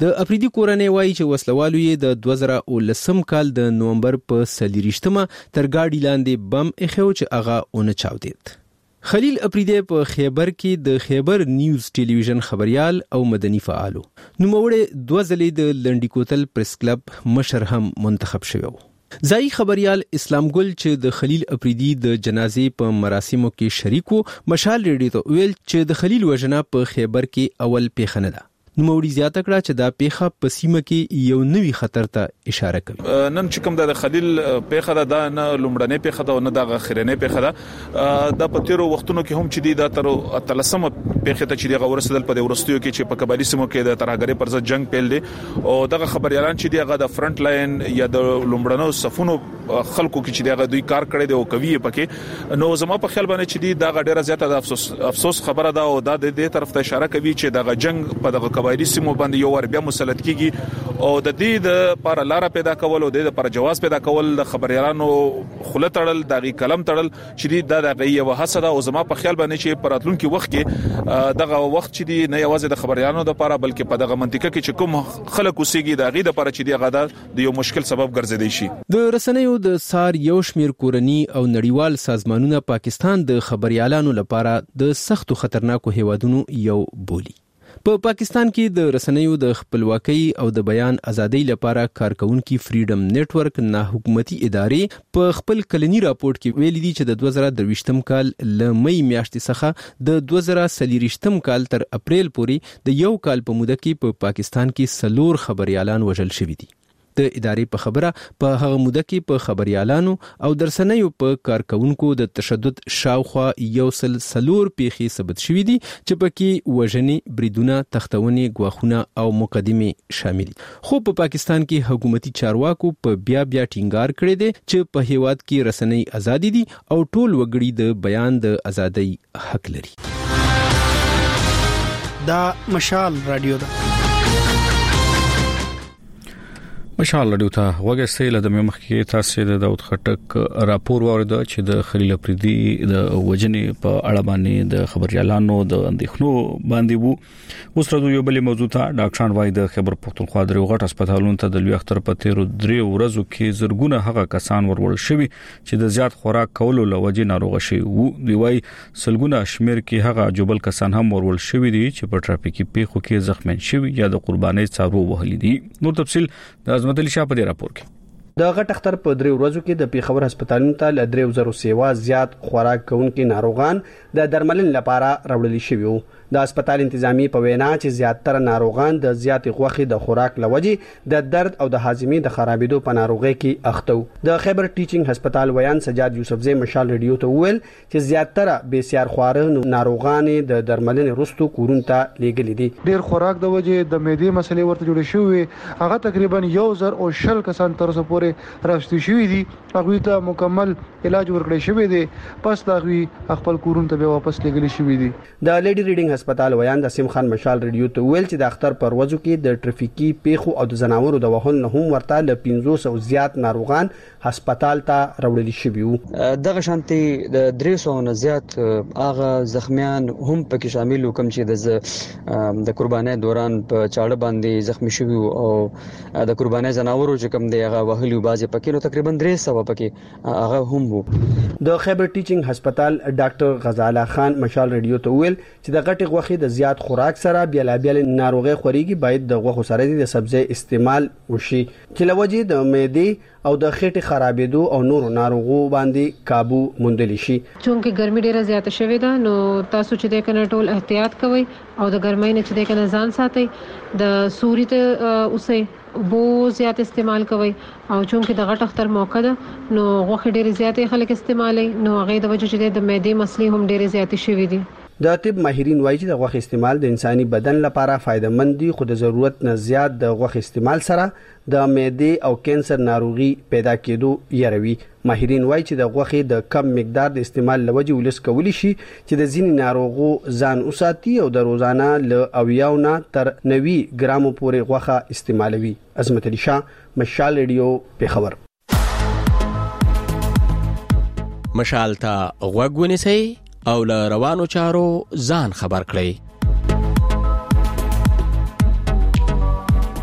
د افریدي کورنۍ وایي چې وسلوالو یې د 2019 کال د نومبر په 23مه تر گاډي لاندې بم اخیو چې هغه اون چاودید. خلیل افریدی په خیبر کې د خیبر نیوز ټلویزیون خبريال او مدني فعالو. نوموړی 2 ځلې د لنډی کوتل پریس کلب مشر هم منتخب شوی و. ځای خبريال اسلام ګل چې د خلیل افریدی د جنازې په مراسمو کې شریک و، مشال ریډیو ته ویل چې د خلیل وژنه په خیبر کې اول پیښه نه ده. نوموړي زیاته کړه چې دا پیښه په سیمه کې یو نوي خطر ته اشاره کوي. نن چې کوم د خلیل پیښه ده نه لومړنۍ پیښه ده او نه د اخرنۍ پیښه ده. د پتیرو وختونو کې هم چې دی د تر تلسمه پیښه ته چې دی ورسېدل په ورستیو کې چې په قبایلی سیمو کې د ترهګری پر ضد جنگ پیل دي او دغه خبريالان چې دی هغه د فرنٹ لاین یا د لومړنو صفونو خلکو کې چې دی هغه دوی کار کړی دی او کوي پکې. نو زما په خیال باندې چې دی دا ډیره زیاته د افسوس خبره ده او دا د دې طرف ته اشاره کوي چې دغه جنگ په دغه قبایلی سیمو باندې یو ور بیا مسلط کیږي او د دې د لپاره لار پیدا کول او د لپاره جواز پیدا کول د خبريالانو خله تړل دغه کلم تړل چې دا د یو حسد او زما په خیال باندې چې پراتلونکو وخت کې دغه وخت چې دی نه یوازې د خبريالانو د لپاره بلکې په دغه منطقه کې چې کوم خلک اوسېږي دغه د لپاره چې دی غدا د یو مشکل سبب ګرځیدي شي. د رسنیو د سار یو شمیر کورنی او نړیوال سازمانونه پاکستان د خبريالانو لپاره د سختو خطرناکو هیوادونو یو بولی. په پاکستان کې د رسنیو د خپلواکۍ او د بیان ازادۍ لپاره کارکونکو فریډم نتورک نه حکومتي ادارې په خپل کلنی راپورټ کې ویلي دي چې د 2023م کال ل مئی میاشتې څخه د 2023م کال تر اپریل پورې د یو کال په موده کې په پاکستان کې 4 خبريالان وژل شوي دي. د ادارې په خبره په هغه موده کې په خبريالانو او درسنیو په کارکونکو د تشدد شاوخوا 104 پیښې ثبت شوې دي چې پکې وژنې، بریدونه، تختونې، ګواښونه او مقدمې شامل دي. خو په پاکستان کې حکومتي چارواکو په بیا ټینګار کړی دی چې په هیواد کې رسنۍ ازادي دي او ټول وګړي د بیان د ازادۍ حق لري. دا مشال رادیو ده. مشال رادیو ته وګورئ د مخ کې تاسو د داود خټک راپور ورده چې د خلیل افریدی د وجنې په اړه باندې د خبريالانو د اندېښنو باندې وو. اوس راځو یو بل موضوع ته. ډاکټران وايي د خیبر پښتونخوا د غټ هسپتالونو ته د لوی اختر په تیر 3 ورځو کې زرګونه هغه کسان ورول شوي چې د زیات خوراک کولو لوجې ناروغ شي وو. دی وايي سلګونه شمیر کې هغه جوبل کسان هم ورول شوي دي چې په ټرافیکي پیښو کې زخمین شوي یا د قربانۍ څارو وهلي دي. نور تفصيل د عظمت علي شاه په دې راپور کې. د غټ اختر په 3 ورځو کې د پیښور هسپتالونو ته ل 3000 سیوا زیات خوراک کوونکي ناروغان د درملنې لپاره راوړل شوي وو. د هسپتال انتظامی په وینا چې زیاتره ناروغان د زیات غوښې د خوراک لوجې د درد او د هاضمې د خرابېدو په ناروغۍ کې اخته وو. د خیبر ټیچینګ هسپتال ویان سجاد یوسفزی مشال ریډیو ته وویل چې زیاتره بیسیار خواره ناروغان د درملنې وروسته کورونو ته لیږلي دي. ډیر خوراک د وجې د معدې مسلې ورته جوړې شوې، هغه تقریبا 1000 کسان تر اوسه پورې راستي شوي دي. هغه ته مکمل علاج ورکړی شوی دی، پس دا غوي خپل کورونو ته واپس لیږلي شوی دي. د لیډي ریډینګ هسپتال ویان د سیم خان مشال ریډیو ته ویل چې د اختر پر ورځو کې د ټریفیکي پیښو او د زناورو د وهلو هم ورته ل 500 زیات ناروغان هسپتال ته راوړل شوي وو. دغه شانتي د 300 نه زیات هغه زخمیان هم پکې شامل کوم چې د قربانۍ دوران په چاړه باندې زخمی شوي او د قربانۍ زناورو چې کوم دی هغه وهلو بازي پکې نو تقریبا 300 پکې هغه هم وو. د خیبر ټیچینګ هسپتال ډاکټر غزاله خان مشال ریډیو ته ویل چې د غټي غوښې د زیات خوراک سره بیلابیل ناروغي خوريږي، باید د غوښو سره د سبزی استعمال وشي چې لوجې د معدې او د خېټې خرابېدو او نورو ناروغو باندې काबू موندل شي. چونکه ګرمي ډیره زیاته شوې ده نو تاسو چې د کنه ټول احتیاط کوئ او د ګرمۍ نه چې د کنه ځان ساتئ، د سوري ته اوسه بو زیات استعمال کوئ او چونکه د غټ اختر موقع ده نو غوښه ډیره زیاتې خلک استعمالي نو هغه د وجه چې د معدې مسلې هم ډیره زیاتې شوې دي. د طب ماهرین وایي چې د غوښې استعمال د انساني بدن لپاره فایدهمند دي، خو د ضرورت نه زیات د غوښې استعمال سره د معدې او کینسر ناروغي پیدا کېدو یاروي. ماهرین وایي چې د غوښې د کم مقدار د استعمال لوجې ولس کولی شي چې د ځینې ناروغو ځان وساتي او د روزانه ل 90 تر 90 ګرامو پورې غوښه استعمالوي. عظمت علي شاه مشال ریډیو پیښور. مشال ته غوږ ونیسئ او له روانو چارو ځان خبر کړئ.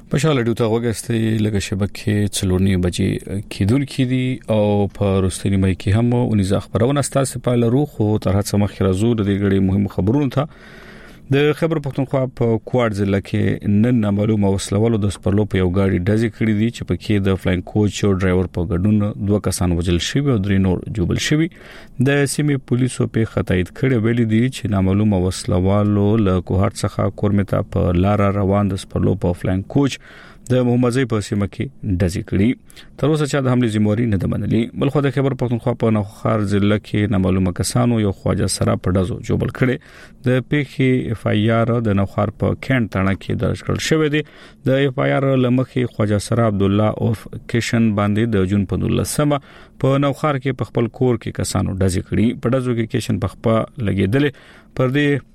په شاله ډیو ته وګستې لګه شبکه څلورنی بجې کیدون کیدی او په رستنی مې کې هم ونیزه خبرونه ستاسو په لرو خو تر هڅه مخ راځو د دې غړي مهم خبرونه ته د خبر پښتونخوا په کوارډ ضلع کې نن نامعلومه وسلوالو د سپرلو په یو گاډي ډزې کړې دي چې پکې د فلاین کوچ او ډرایور په ګډون دوه کسان وژل شوي او درې نور جوبل شوي د سیمې پولیسو په خطایت کړي ویلي دي چې نامعلومه وسلوالو له کوهارت څخه کورمتا په لار روان د سپرلو په فلاین کوچ د محمدزي په سیمه کې ډزې کړي تر اوسه چې د حمله ذمہواری نه ده منلي بلخو د خبر پښتونخوا په نوخار ضلع کې نامعلومه کسانو یو خواجه سره په ډزو جوبل کړي د پیخي اف ای آر د نوخار په کینټ تاڼه کې درج کړل شوې ده د اف ای آر لمخې خواجه سره عبد الله او کشن باندې د جون په 12مه په نوخار کې په خپل کور کې کسانو ډزې کړي په ډزو کې کشن په خپل لګیدل پر دې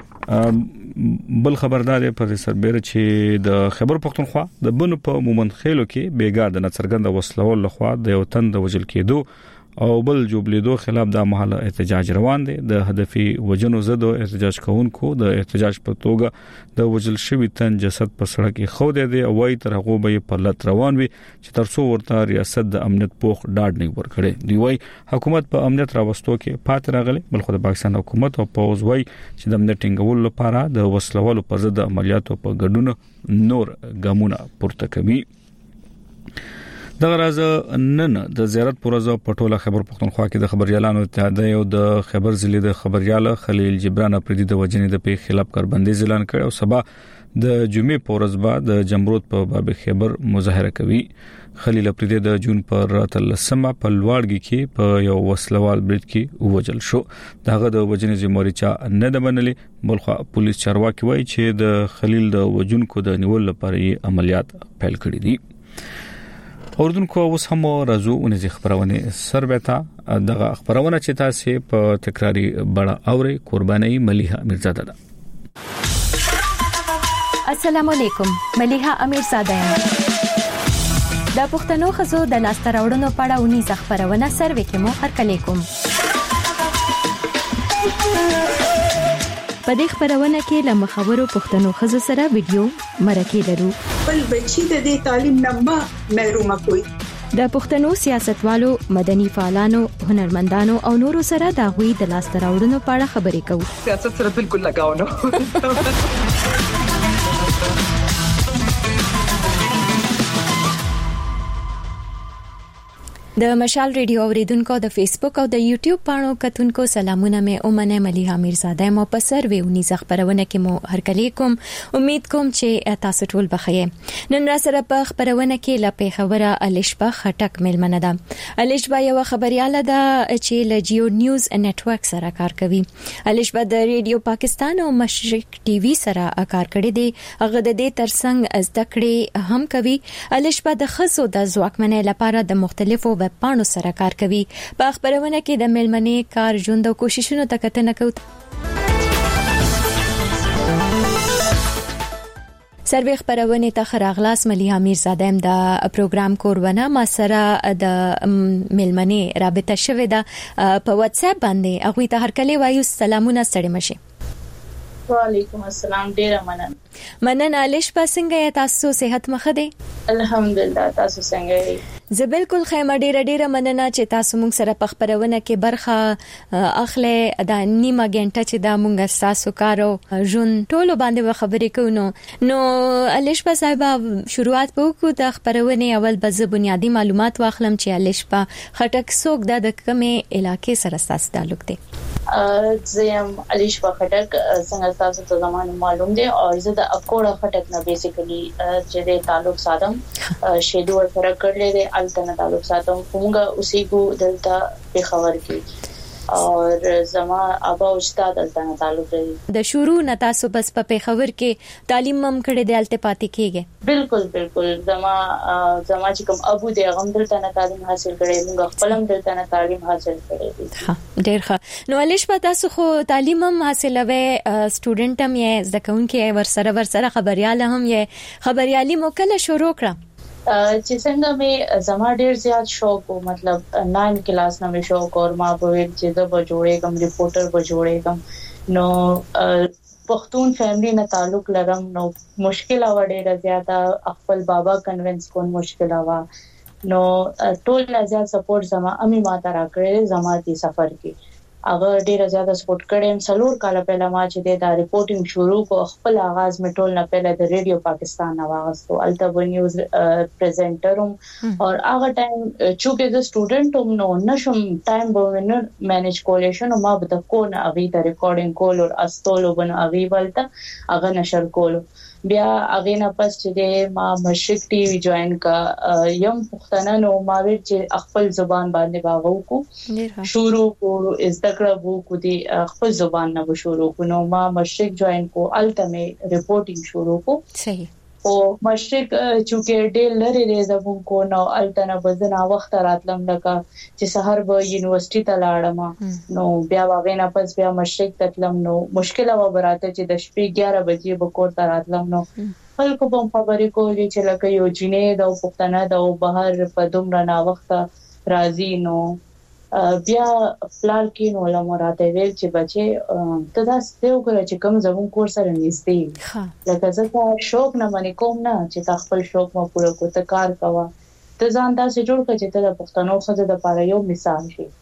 بل خبردار پر سربېره چې د خبر پښتونخوا د بنو په مومن خېلو کې بیګا د نڅرګند وسلوال لخوا د یو تن د وجل کېدو او بل جوبلیدو خلاف د محله احتجاج روان دي د هدفي وجنو زدو احتجاج کوونکو د احتجاج په توګه د وجل شوی تن جسد په سړک کې خو دی او وايي تر هغه به په لټ روان وي چې ترڅو ورته ریاست د امنیت پوخ ډاډ نه ورکړي دی وايي حکومت په امنیت راوستو کې پات راغلي بل خو د پاکستان حکومت او پوز وايي چې د امنیت ټینګول لپاره د وسلوالو پر ضد عملیاتو په ګډون نور ګامونه پورته کوي دغه راز نن د زیارت پروژه پټوله خبر پښتونخوا کې د خبريالانو اتحادیه او د خبر ضلع د خبريال خلیل جبران اپریدي د وجنې د په خلاف کاربندیز اعلان کړ او سبا د جمعې پورز بعد د جمرود په باب خبر مظاهره کوي خلیل اپریدي د جون پر 13مه په لوړګي کې په یو وسلوال برید کې وژل شو دغه د وجنې ذمہواری چا نه د منلي بلخو پولیس چارواکي وایي چې د خلیل د وجونکو د نیول لپاره عملیات پیل کړي دي اوردونکو اوس هم راځو ونې خبرونه سربېتا دغه خبرونه چې تاسو په تکراری بڑا اوري قرباني مليحه امیرزاده ده السلام علیکم مليحه امیرزاده د پښتنو خزو د لاستراوړنو په اړه ونې خبرونه سروې کې مو هرکلی کوم په دې خبرونه کې له مخاورو پښتنو خزو سره ویډیو مرکه لرو بل بچی د دې تعلیم نه محروم کوي د پښتنو سیاستوالو مدني فعالانو هنرمندانو او نورو سره د غوي د لاستراوړنو په اړه خبرې کوو سیاست سره بالکل لگاو نه د مشال ریډیو اوریدونکو د فیسبوک او د یوټیوب پاڼو کتونکو سلامونه مې اومنه مليحه امیرزاده مو په سروې ونی خبرونه کې مو هرکلی کوم امید کوم چې تاسو ټول بخیر نن را سره په خبرونه کې لپاره خبره الشبا خټک ملمنه ده الشبا یو خبرياله ده چې ل جیو نیوز نتورک سره کار کوي الشبا د ریډیو پاکستان او مشرق ټي وي سره کار کړی دی هغه د دې ترڅنګ زده کړې هم کوي الشبا د خصو د ځواکمنۍ لپاره د مختلفو ویب پاڼو سره کار کوي په خبرونه کې د ملمنې کار ژوند او کوششونو ته کتنه کوي سروې خبرونه ته خراغلاس مليحه امیرزاده د پروګرام قربانه ما سره د ملمنې رابطه شوې ده په واتس اپ باندې هغه ته هرکلی وایو سلامونه ستړي مشي وعلیکم السلام ډیره مننه الشبا څنګه تاسو صحت مخه دي الحمدلله تاسو څنګه زه بالکل خیمه ډیره مننه چې تاسو موږ سره په خبرونه کې برخه اخله د نیمه غنټه چې دا موږ تاسو کارو جون ټولو باندې خبرې کوو نو الشبا صاحب شروعات وکړو د خبرونه اول به بنیادی معلومات واخلم چې الشبا خټک څوک د کومه علاقې سره تاسو تعلق دی زم الشبا خټک څنګه تاسو ته زمانه معلوم دی او زه د اکوړه خټک نه بیسیکلی چې د تعلق ساتم شیډول سره کړل دي الته تعلق ساتم کومه اسی کو دلته په خبر کې اور زما ابا او استاد دلته تعلق لري د شروع نه تاسو بس په خبر کې تعلیم هم کړی دی الته پاتې کېږي بالکل زما چې کوم ابو دی هغه دلته تعلیم حاصل کړی موږ خپل هم دلته تعلیم حاصل کړی ها ډیر ښه نو الش په تاسو خو تعلیم هم حاصلوي سټوډنټ هم یې ځکهونکي ورسره خبرياله هم یې خبريالي مو کله شروع کړه چې څنګه مې زما ډیر زیات شوق وو مطلب 9 کلاس نه مې شوق اور ما په ویل چې زه به جوړېږم ریپورټر به جوړېږم نو پښتون فیملی نه تعلق لرم نو مشکل وړه زیاته خپل بابا کنوینس کول مشکل وا نو ټول زیات سپورټ زما امي ما ترا کړې زما دي سفر کې هغه ډیر زیات سپورټ کړم سلور کال پهلا ما چې دا ریپورټینګ شروع کو خپل آغاز می ټول نه پهلا د ریډیو پاکستان نواغستو الټا نیوز پریزنټروم اور هغه ټایم چې د سټوډنټ هم نو نشم ټایم به نه مینیج کولای شم ما به د کو نه اغي د ریکارډینګ کول او استولو بن اغي ولته هغه نشر کول بیا هغه نه پس چې ما مشرق ټي وی جوائن کا یم پښتنه نو ما وی چې خپل زبان باندې باغو کو شروع کو استګرا وو کو دي خپل زبان نه شروع کو نو ما مشرق جوائن کو الټمه ریپورټینګ شروع کو صحیح او مشرق چې ډېر لري دی زمون کو نو الټنه بزنه وخت راتلم لکه چې سحر به یونیورسيټي ته لاړم نو بیا واغې نه پس بیا مشرق تلم نو مشکل و براته چې د شپې 11 بجې به کور ته راتلم نو خلکو په خبرې کولې چې لکه یو جنې د پښتنه د بهر په دومره نا وخت راځي نو بیا پلان کې نو لمراته ویل چې بچي ته دا ستو کړ چې کوم زمون کور سره نږدې لکه زه شوق نه منې کوم نه چې خپل شوق مو پوره کو ته کار کوا ته ځان دا سې جوړ کړ چې ته د پښتنو خزه د پاره یو مثال شي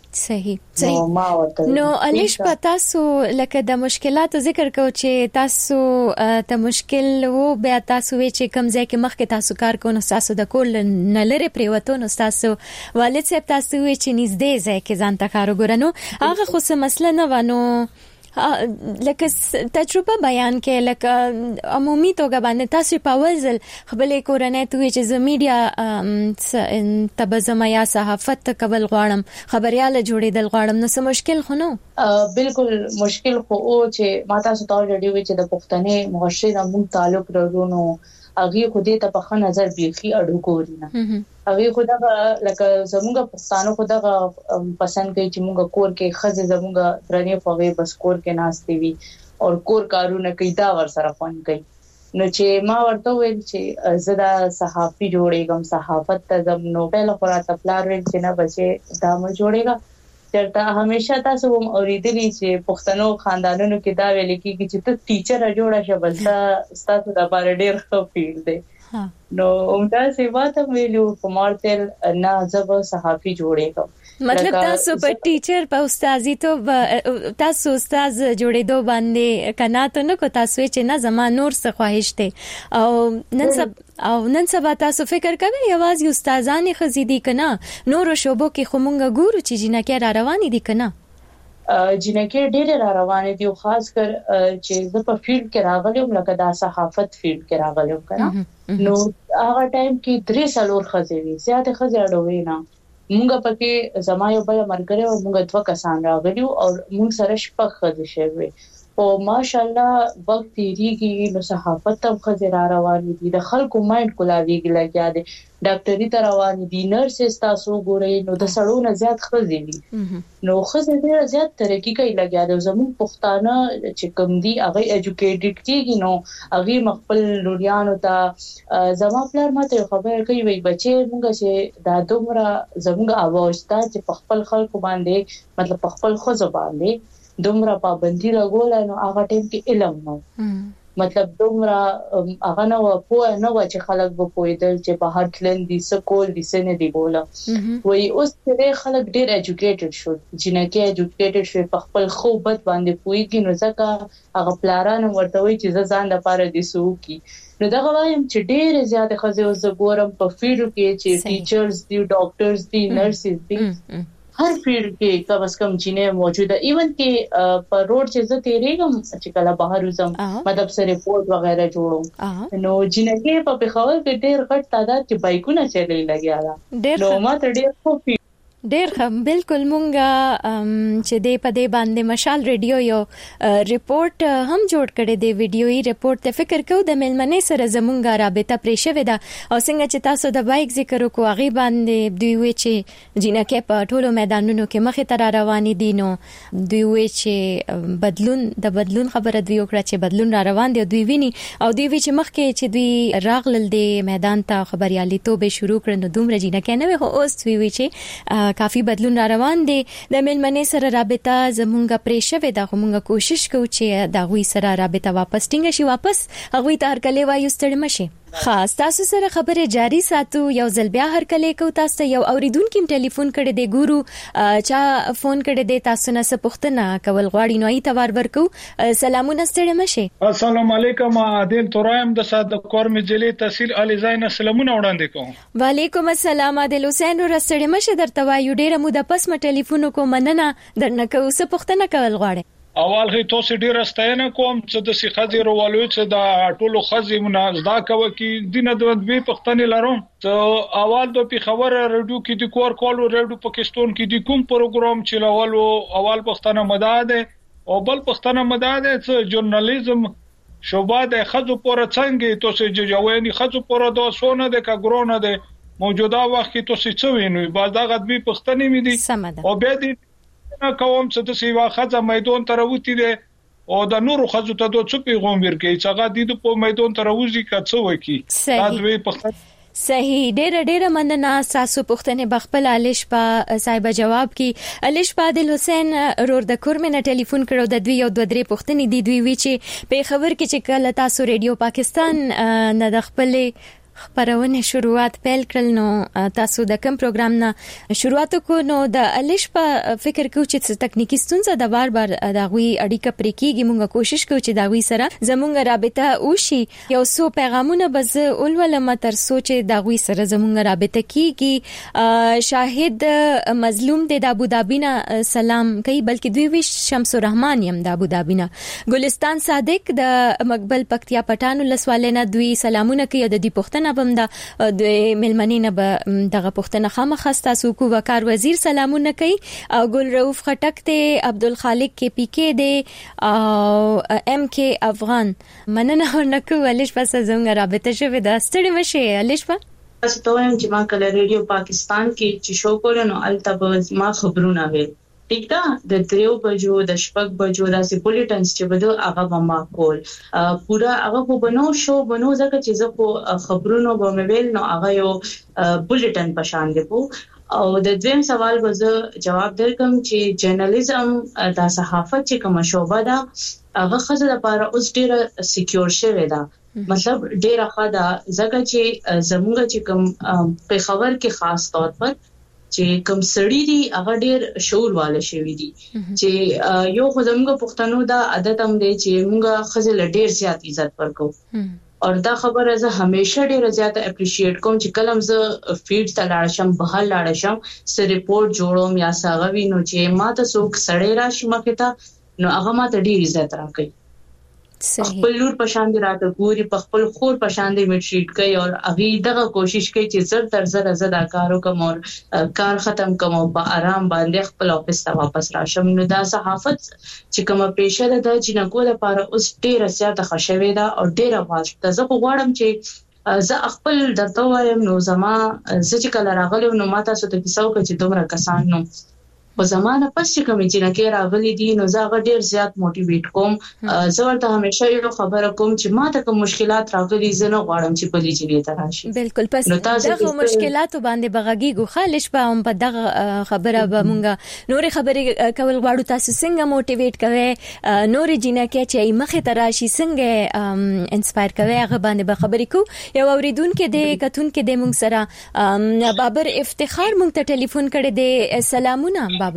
صحیح نو الیش پتا سو لکه د مشکلاتو ذکر کو چې تاسو ته مشکل وو بیا تاسو چې کم ځای کې مخکې تاسو کار کوو تاسو د کول نه لري پریوتو نو تاسو والد صاحب تاسو چې نږدې ځای کې ځان ته کار وګورنو هغه خو څه مسله نه ونه لکه تجربه بیان کې لکه عمومي توګه باندې تاسو په وزل خپلې کورنۍ ته چې ز میډیا تبزما یا صحافت کول غواړم خبرياله جوړېدل غواړم نو څه مشکل خو نو بالکل مشکل خو او چې ما تاسو ته ورډي وی چې د پښتنې معاشره مون تعلق لرو نو هغه خو دې ته په ښه نظر بيخي اډو کوي نه هغه خو دا لکه زموږ پښتانه خو دا پسند کوي چې موږ کور کې خزه زموږ درنې فوي بس کور کې ناشتي وي او کور کارونه کوي دا ور سره فون کوي نو چې ما ورته ویل چې زدا صحافي جوړېږم صحافت ته زم نو بل خو راته پلار ویل چې نه بچي دا مو جوړېږا چرته همیشه تاسو هم اوریدلی چې پښتنو خاندانونو کې دا ویل کېږي چې ته ټیچر جوړه شه بل تاسو د بار ډېر ښه فیل دی نو همدا سیوا ته ویلو کومارتل نه زب صحافي جوړېږم مطلب تاسو په ټیچر په استادي ته تاسو استاد جوړېدو باندې کنا ته نو کو تاسو چې نه زما نور څه خواهش ته او نن سبا تاسو فکر کوئ یوازې استادانه خزيدي کنا نور شوبو کې خمونګه ګورو چې جنکه را روانې دي کنا جنکه ډېر را روانې دي خاص کر چې زه په فیلډ کې راغلم لکه دا صحافت فیلډ کې راغلم کنا نو هغه ټایم کې 3 سالور خزوي زیاته خزه اډوي نه مونږ پکې زما یو بل مرګره او مونږ 2 کسان راغلیو او مونږ سره شپږ خزه شوي او ماشاءالله وخت تیریږي نو صحافت هم خزه روانې دي د خلکو مایند کولاویږي لګیا دي ډاکټري ته روان دي نرسز تاسو ګورئ نو د سړو نه زیات خزه دي نو خزه ډېر زیات ترقی کوي لګیا دي زموږ پښتانه چې کوم دي هغه ایجوکیټډ کیږي نو هغه مخبل لوریانو ته زما پلار ماته خبر کوي وای بچي مونږ چې دا دومره زموږ اواز ته چې خپل خلکو باندې مطلب خپل خزه باندې دومره پابندي لګول نو هغه ټیم کې علم نو مطلب دومره هغه نو په نو چې خلک به پویدل چې بهر تلل دي سکول دي سن دي بوله وای اوس چې خلک ډیر ایجوکیټډ شو جنکه ایجوکیټډ شو په خپل خوبت باندې پویږي نو ځکه هغه پلارانو ورته وای چې ځان لپاره دي سوکي نو دا وایم چې ډیر زیات خزه اوس ګورم په فیلډ کې چې ټیچرز دي ډاکټرز دي نرسز دي هر فیلډ کې کم از کم جنې موجوده ایون کې په روډ چې زه تیریږم چې کله بهر وزم مطلب سره ریپورت وغیرہ جوړم نو جنې په بخول کې ډېر غټ تعداد کې بایکونه چلي لګیا دا نو ماته ډېر خو ډېر ښه بالکل مونږه چې دې په دې باندې مشال ریډیو یو ریپورت هم جوړ کړی دی ویډیويي ریپورت ته فکر کوو د ملمنې سره زمونږه رابطه پرې شوې ده او څنګه چې تاسو د بایک ذکر وکړو هغه باندې دوی وی چې جنکه په ټولو میدانونو کې مخې ته روانې دي نو دوی وی چې بدلون خبره دوی وکړه چې بدلون را روان دی دوی ویني او دوی وی چې مخکې چې دوی راغلل د میدان ته خبريالي توبه شروع کړل نو دومره جنکه نه وي خو اوس دوی وی چې کافي بدلون را روان دي. د ملمنې سره رابطه زمونږه پرې شوې ده، خو مونږه کوشش کوو چې د غوي سره رابطه واپس ټینګ شي، واپس هغوی ته هرکلی وایو، ستړي مشي. خاص تاسو سره خبره جاری ساتو. یو ځل بیا هرکلی کو تاسو یو اوریدونکو ټلیفون کړي دی، ګورو چا فون کړي دی، تاسو نه څه پوښتنه کول غواړي نو ای توار ورکو. سلامونه، ستړي مشي. السلام علیکم، عادل تورایم د صادق کورم ضلع تحصیل علي زاین. سلامونه وړاندې کوم. وعلیکم السلام عادل حسین. ورستړي مشي درته وایو، ډیره موده پس ما ټلیفون کو، مننه درنه کو. څه پوښتنه کول غواړي؟ اول هي تاسو ډیر ستاینه کوم چې د سیخځي روالو چې د ټولو خزي منازدا کوي کې دینه د دوی پښتنې لروم. ته اول د پیښور رادیو کې د کور کولو رادیو پاکستان کې د کوم پروګرام چې لاولو اول پښتنه مداده او بل پښتنه مداده چې ژورنالیزم شوبه د خزو پر څنګه تاسو جوړوي خزو پر د سونه د کګرونه د موجوده وخت کې تاسو څه وینئ؟ باز دا غدبي پښتنې مې دي او به دي کوم چې د سیوا خزه میدان ته راوتی دي او د نورو خزو ته د څه پیغام ورکړي چې هغه د په میدان ته راوځي کڅو وکي. تاسو په صحیح، ډېر مننه. تاسو پوښتنه بخپل الیش په صاحب جواب کی. الیش په عادل حسین رور د کورمنه ټلیفون کړو، د دوی یو دوه درې پوښتنې دي. دوی وی چې په خبر کې چې کله تاسو ریډیو پاکستان نه د خپل خبرونه شروعات پیل کړل، نو تاسو د کوم پروګرام نه شروعات کو، نو د الیش په فکر کو چې تکنیکی ستونزه د بار د غوي اړیکه پرې کیږي. مونږه کوشش کوو چې د غوي سره زمونږه رابطه وشي. یو څو پیغامونه بز اولول متر سوچ د غوي سره زمونږه رابطه کیږي. شاهد مظلوم د ابوظبی نه سلام کوي، بلکې دوی وی شمس الرحمن يم د ابوظبی نه. ګلستان صادق د مقبل پکتیا پټانو لسوالنه دوی سلامونه کوي. د دې پښتنه بم د ملمنې نه به دغه پښتنه خامخستا سوکو وکار وزیر سلامونه کوي. او ګل رؤف خټک ته عبدالخالق کې پی کې دی او ام کې افغان. مننه ورنکو. الیش پس زموږ رابطه شوه د ستړي مشه. الیش په تاسو ته وایم چې ما کله ریډیو پاکستان کې چې شو کول نو الته ما خبرونه ویل ټیک ده، د 3 بجو د 6 بجو داسې بولټنز چې بده هغه ما کول پورا هغه په بنو شو بنو ځکه چې زه په خبرونو به موبایل نو هغه یو بولټن پشان دی. او د دویم سوال به زه جواب درکم چې جرنالیزم د صحافت چې کوم شوبه ده هغه خزه لپاره اوس ډیره سکیور شوه ده. مطلب ډیره خاطر ځکه چې زموږ چې کوم په خبر کې خاص طور پر چې کوم سړی دی هغه ډیر شعور والا شوی دی چې یو خو زموږ پښتنو دا عادت هم دی چې موږ خزل ډیر زیات عزت ورکو. او دا خبره زه همیشه ډیر زیات اپریشیټ کوم چې کلم زه فیډ ته لاړ شم، بهر لاړ شم، س ریپورت جوړوم یا ساغوي نو چې ما ته څوک سړی راشي مخه ته نو هغه ما ته ډیر عزت راکړي. خپل لور په شان دي راته ګوري، په خپل خور په شان دي میټریټ کوي او هغه دغه کوشش کوي چې زر تر زر زدا کارو کوم او کار ختم کوم او په آرام باندې خپل افیس ته واپس راشم. نو دا صحافت چې کومه پیشه ده د جنکو لپاره اوس ډیره زیاته خوشوي ده او ډیره واسطه. زه غواړم چې زه خپل درته وایم نو زما زه چې کله راغلم نو ماته څه ته کیسو کوي چې دومره کسان نو په زمانه پس چې کوم چې نه راغلي دي نو زه غ ډیر زیات موټیویټ کوم. زه ورته همیشه یو خبره کوم چې ماته کوم مشکلات راغلي زه نه غواړم چې په دې چې ته راشي. بالکل. پس دغه مشکلات باندې بغږیږو خالص به هم په دغه خبره به مونږه نور خبرې کول غواړو. تاسو څنګه موټیویټ کوئ نور جنکه چې مخه ته راشي، څنګه انسپایر کوي، هغه باندې به خبرې کو. یو اوریدونکو د کتون کې د مونږ سره بابر افتخار مونږ ته ټلیفون کړی دی. سلامونه بابر.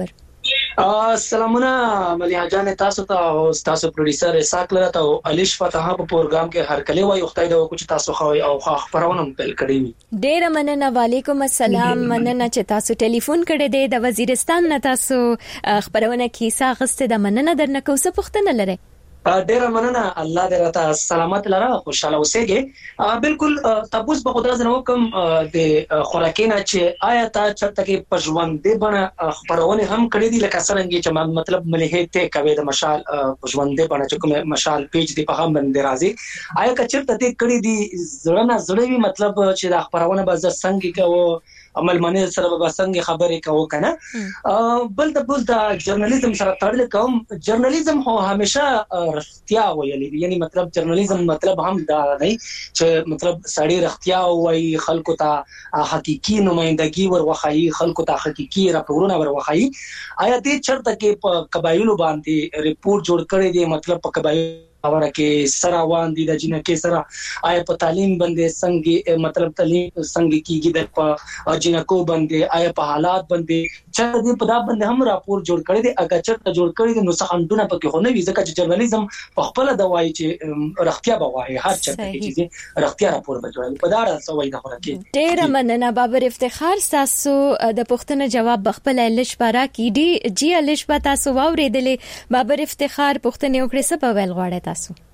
سلامونه مليحه جان، تاسو ته او تاسو پروډوسر اسحاق لره ته الیش فتح په پروګرام کې هر کله وایي خدای دا کوم تاسو خو او خبرونه مپل کړی. ډیر مننه. وعلیکم السلام. مننه چې تاسو ټلیفون کړی دی د وزیرستان نه. تاسو خبرونه کیسه غسته د مننه درنه کو. څه پوښتنه لرئ؟ ډیر مننه. الله دې راته سلامت لره، خوشاله اوسئ. بالکل تاسو په خدای زنه کوم د خوراکینه چې آیا تا چرته کې پښوندې باندې خبرونه هم کړې دي لکه څنګه چې مطلب مليحه ته کوي د مشال پښوندې باندې چې کوم مشال پیج دی په هم باندې راځي آیا که چرته دې کړې دي زړه نه زړوي مطلب چې د خبرونه به څنګه کوو عمل منی سره به څنګه خبرې کوو کنه بل د جرنالیزم سره تړل کوم جرنالیزم هو همیشه رښتیا ویلي یعنی مطلب جرنالیزم مطلب هم دا نه چې مطلب سړی رښتیا وایي خلکو ته حقيقي نمائندګي وروخایي خلکو ته حقيقي راپورونه وروخایي آیا دې چرته کې په قبایلو باندې ریپورت جوړ کړی دی مطلب په قبایل اوره کې سره وان دي د جنکه سره آیا په تعلیم باندې څنګه مطلب تعلیم څنګه کیږي د په جنکو باندې آیا په حالات باندې چې دې په دا باندې هم راپور جوړ کړی دی اګه چې جوړ کړی دی نو څه خندونه پکې خو نه وي ځکه چې جرنالیزم په خپل د وایي چې رښتیا به وایي هر چا کې چې رښتیا راپور به جوړوي په دا ډول سوي نه ورکه ډېر مننه بابر افتخار تاسو د پښتنه جواب بخپل لش پارا کی دی جی لش پتا تاسو واورېدلې بابر افتخار پښتنه وکړه سبا ویل غواړي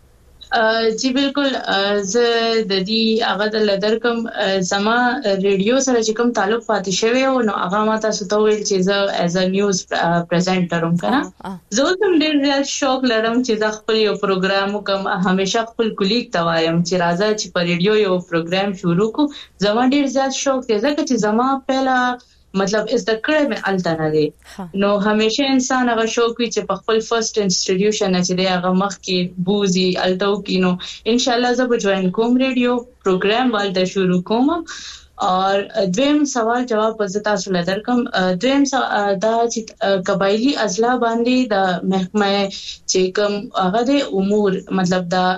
جی بالکل زه د دې هغه د لدرکم زما ریډیو سره چې کوم تعلق پاتې شوی او نو هغه ما تاسو ته ویل چې زه ایز ا نیوز پریزنټر هم کنه زه هم ډېر زیات شوق لرم چې زه خپل یو پروګرام کوم همیشه خپل کولیګ ته وایم چې راځه چې په ریډیو یو پروګرام شروع کو زما ډېر زیات شوق دی ځکه چې زما پهلا मतलब इस दकड़े में अल्तना दे नो हमेशा इंसान अगर शौक विच पे खपल फर्स्ट इंस्टीट्यूशन है जे अगर मख की बूजी अल्टो की नो इंशाल्लाह जब ज्वाइन कोम रेडियो प्रोग्राम वाल शुरू कोम और द्वेम सवाल जवाब पजता सुलदर कम द्वेम दा कबायली अजला बांदी दा महकमा चेकम अगदे उमूर मतलब दा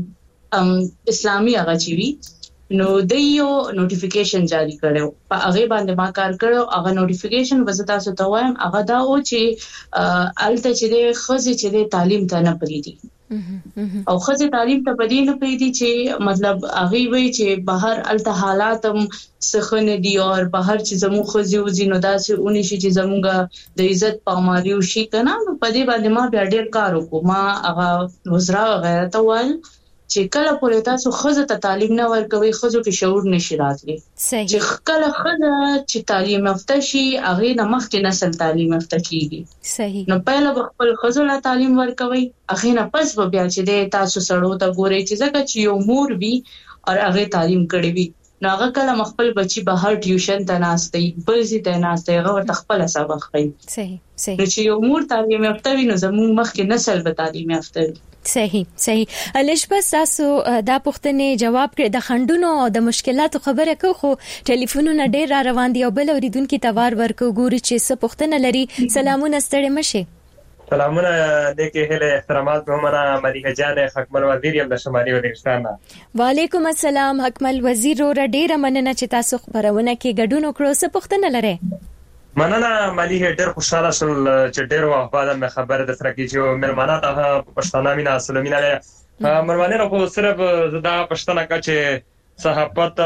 इस्लामी अगचीवी نو دیو نوټیفیکیشن جاری کړو په هغه باندې ما کار کړو هغه نوټیفیکیشن وزتا سو ته وایم هغه دا او چې الته چې خزه چې تعلیم ته نه پریدي او خزه تعلیم ته پدې نه پریدي چې مطلب هغه وی چې بهر الته حالات هم سخن دي او بهر چې زمو خزه وزینو داسې اونې شي چې زموږه د عزت پاماریو شي کنه پدې باندې ما بیا ډېر کار وکړ ما هغه وزرا وغیرہ ته وایي چې کله پورې تاسو خزه ته تعلیم نه ورکوي خزو کې شعور نشي راتلی چې کله خزه چې تعلیم یافته شي هغه د مخکې نسل تعلیم یافته کیږي صحیح نو پهله خپل خزو له تعلیم ورکوي هغه نه پس به بیا چې تاسو سړو ته ګوري چې ځکه چې یو مور وي او هغه تعلیم کړی وي نو هغه کله خپل بچي بهر ټیوشن ته ناشته بلځي ته ناشته هغه ورته خپل سبق کوي صحیح چې یو مور تعلیم یافته وي نو زموږ مخکې نسل به تعلیم یافته وي صحیح الش بس تاسو دا پښتنې جواب کړ د خندونو او د مشکلاتو خبره کو خو ټلیفونونه ډېر را روان دي او بل اوریدونکو توار ورکو ګوري چې څه پښتنه لري سلامونه ستړي مشه سلامونه دغه هله احترامات به منا مليکه جان حکمل وزیر یم د شمالي وزیرستان وعلیکم السلام حکمل وزیر اور ډېر مننه چې تاسو خبرونه کې ګډون وکړو څه پښتنه لري مننه مليکه ډېر خوشاله شول چې ډېر وخت بعد مې خبره د سره کې چې مېرمنه ته پښتانه مینا سلامینه مېرمنه راغو صرف دا پښتنه کا چې صحافت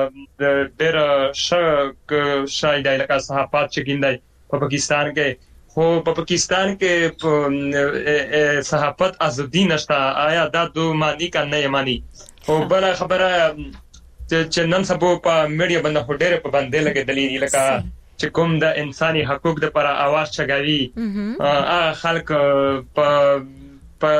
ډېر شاید لکه صحافت چې ګیندای په پاکستان کې خو په پاکستان کې صحافت ازادي نشته آیا دا دو معنی کا نه معنی خو بل خبره چې نن سبا په میډیا باندې هډره په باندې لګیدلې لکه چې کوم د انساني حقوق د پر आवाज چغاوي خلک په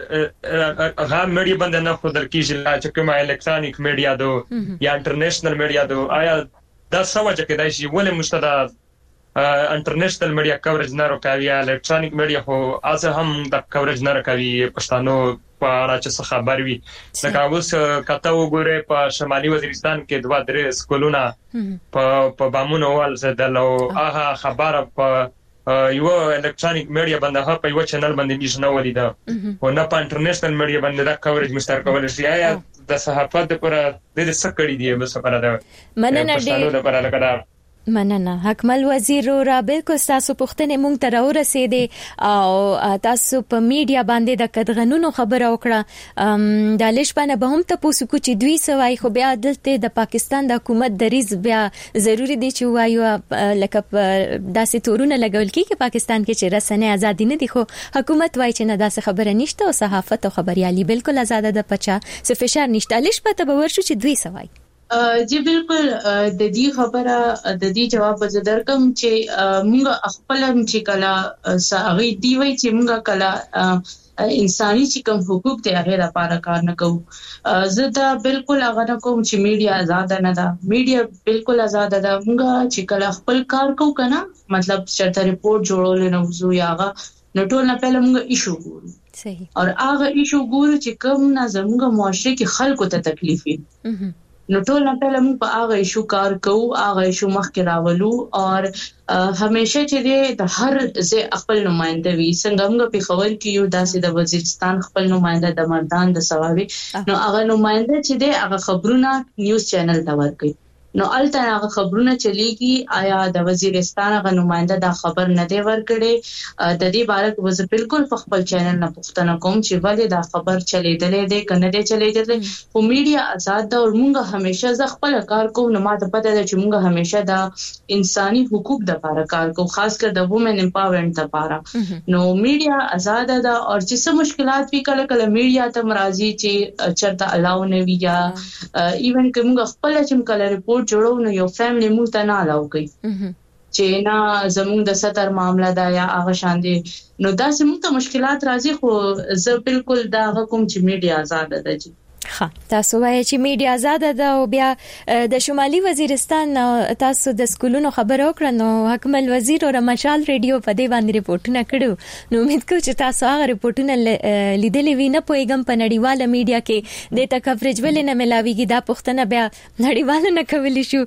هغه میډیا باندې نه خودل کیږي چې کومه الکترونیک میډیا دو یا انټرنیشنل میډیا دو آیا دا سمجه کې دای شي ولې مشتدا انټرنیشنل میډیا کوریج نه راکوي الکترونیک میډیا خو اسه هم د کوریج نه راکوي پښتنو په اړه چې خبر وي لکه اوس کته وګوره په شمالي وزیرستان کې دوه درې سکولونه په بامونو ول زدل او هغه خبره په یو الکترونیک میډیا باندې په یو چینل باندې نشنه ولیدا او نه په انټرنیشنل میډیا باندې دا کوریج مستر کول شي یا د صحافت لپاره د څه کړی دی بس لپاره دا مننه ډېر مننه حکمل وزیر را بالکل تاسو پښتنې مونږ ته راورسېدې او تاسو په میډیا باندې د کډغنونو خبره وکړه د لښپانه به هم تاسو کو چې دوی سوای خو بیا دلته د پاکستان د حکومت دریز بیا ضروری دی چې وایو لکه داسې تورونه لګول کیږي پاکستان کې چې رسنۍ ازادي نه دي خو حکومت وایي چې نه داسې خبره نشته او صحافت او خبريالي بالکل آزاد ده پچا څه فشار نشته لښپته به ورشو چې دوی سوای جی بالکل د دې خبره د دې جواب زدر کوم چې مونږ خپل چې کلا ساغي دی وای چې مونږ کلا انساني چې کوم حقوق ته هغه لپاره کار نه کوو. زه دا بالکل هغه نه کوم چې میډیا آزاد نه ده. میډیا بالکل آزاد ده. موږ چې کله خپل کار کوو کنه مطلب چې ریپورت جوړول نه وزو یا هغه نو ټول نه پهله موږ ایشو ګورو. صحیح. او هغه ایشو ګورو چې کوم نه زموږ معاشره کې خلکو ته تکلیف وي. نو ټول نه پهله موږ په هغه ایشو کار کوو، هغه ایشو مخکې راولو او همیشه چې د هر ځای خپل نمائنده وي. څنګه موږ په خبر کې یو داسې د وزیرستان خپل نمائنده د مردان د سواوي نو هغه نمائنده چې دی هغه خبرونه نیوز چینل ته ورکوي. نو الته هغه خبرونه چلیږي آیا د وزیرستان هغه نمائنده دا خبر نه دی ورکړي. د دې باره کې وز بالکل په خپل چینل نه پوښتنه کوم چې ولې دا خبر چلیدلې دی کنه دی چلیدلې. خو میډیا آزاد ده او موږ همیشه ز خپل کار کوو. نو ماته پته ده چې موږ همیشه د انساني حقوق د لپاره کار کوو، خاص کر د وومن امپاورمنت لپاره. نو میډیا آزاد ده او چې څه مشکلات وی کله کله میډیا ته مرাজি چې چرته الاو نه وی یا ایون که موږ خپل چې کله ریپورت جوړو نو یو فیملی مونږ ته نه الاو کوي چې نه زموږ د ستر معاملې دا یا هغه شان دي. نو دا زموږ ته مشکلات راځي. خو زه بالکل دا کوم چې میډیا آزاد ده. جی ها تاسو وایي چې میډیا آزاد ده او بیا د شمالي وزیرستان تاسو د سکولونو خبر اوکړه نو حکمل وزیر او مشال ریډیو په دې باندې ریپورتونه کړو. نو امید کوم چې تاسو هغه ریپورتونه لیدلې وي. نه پوهیږم په نړیواله میډیا کې د تا کوریج ولې نه ملاويږي دا پوښتنه بیا نړیواله نه کولی شو.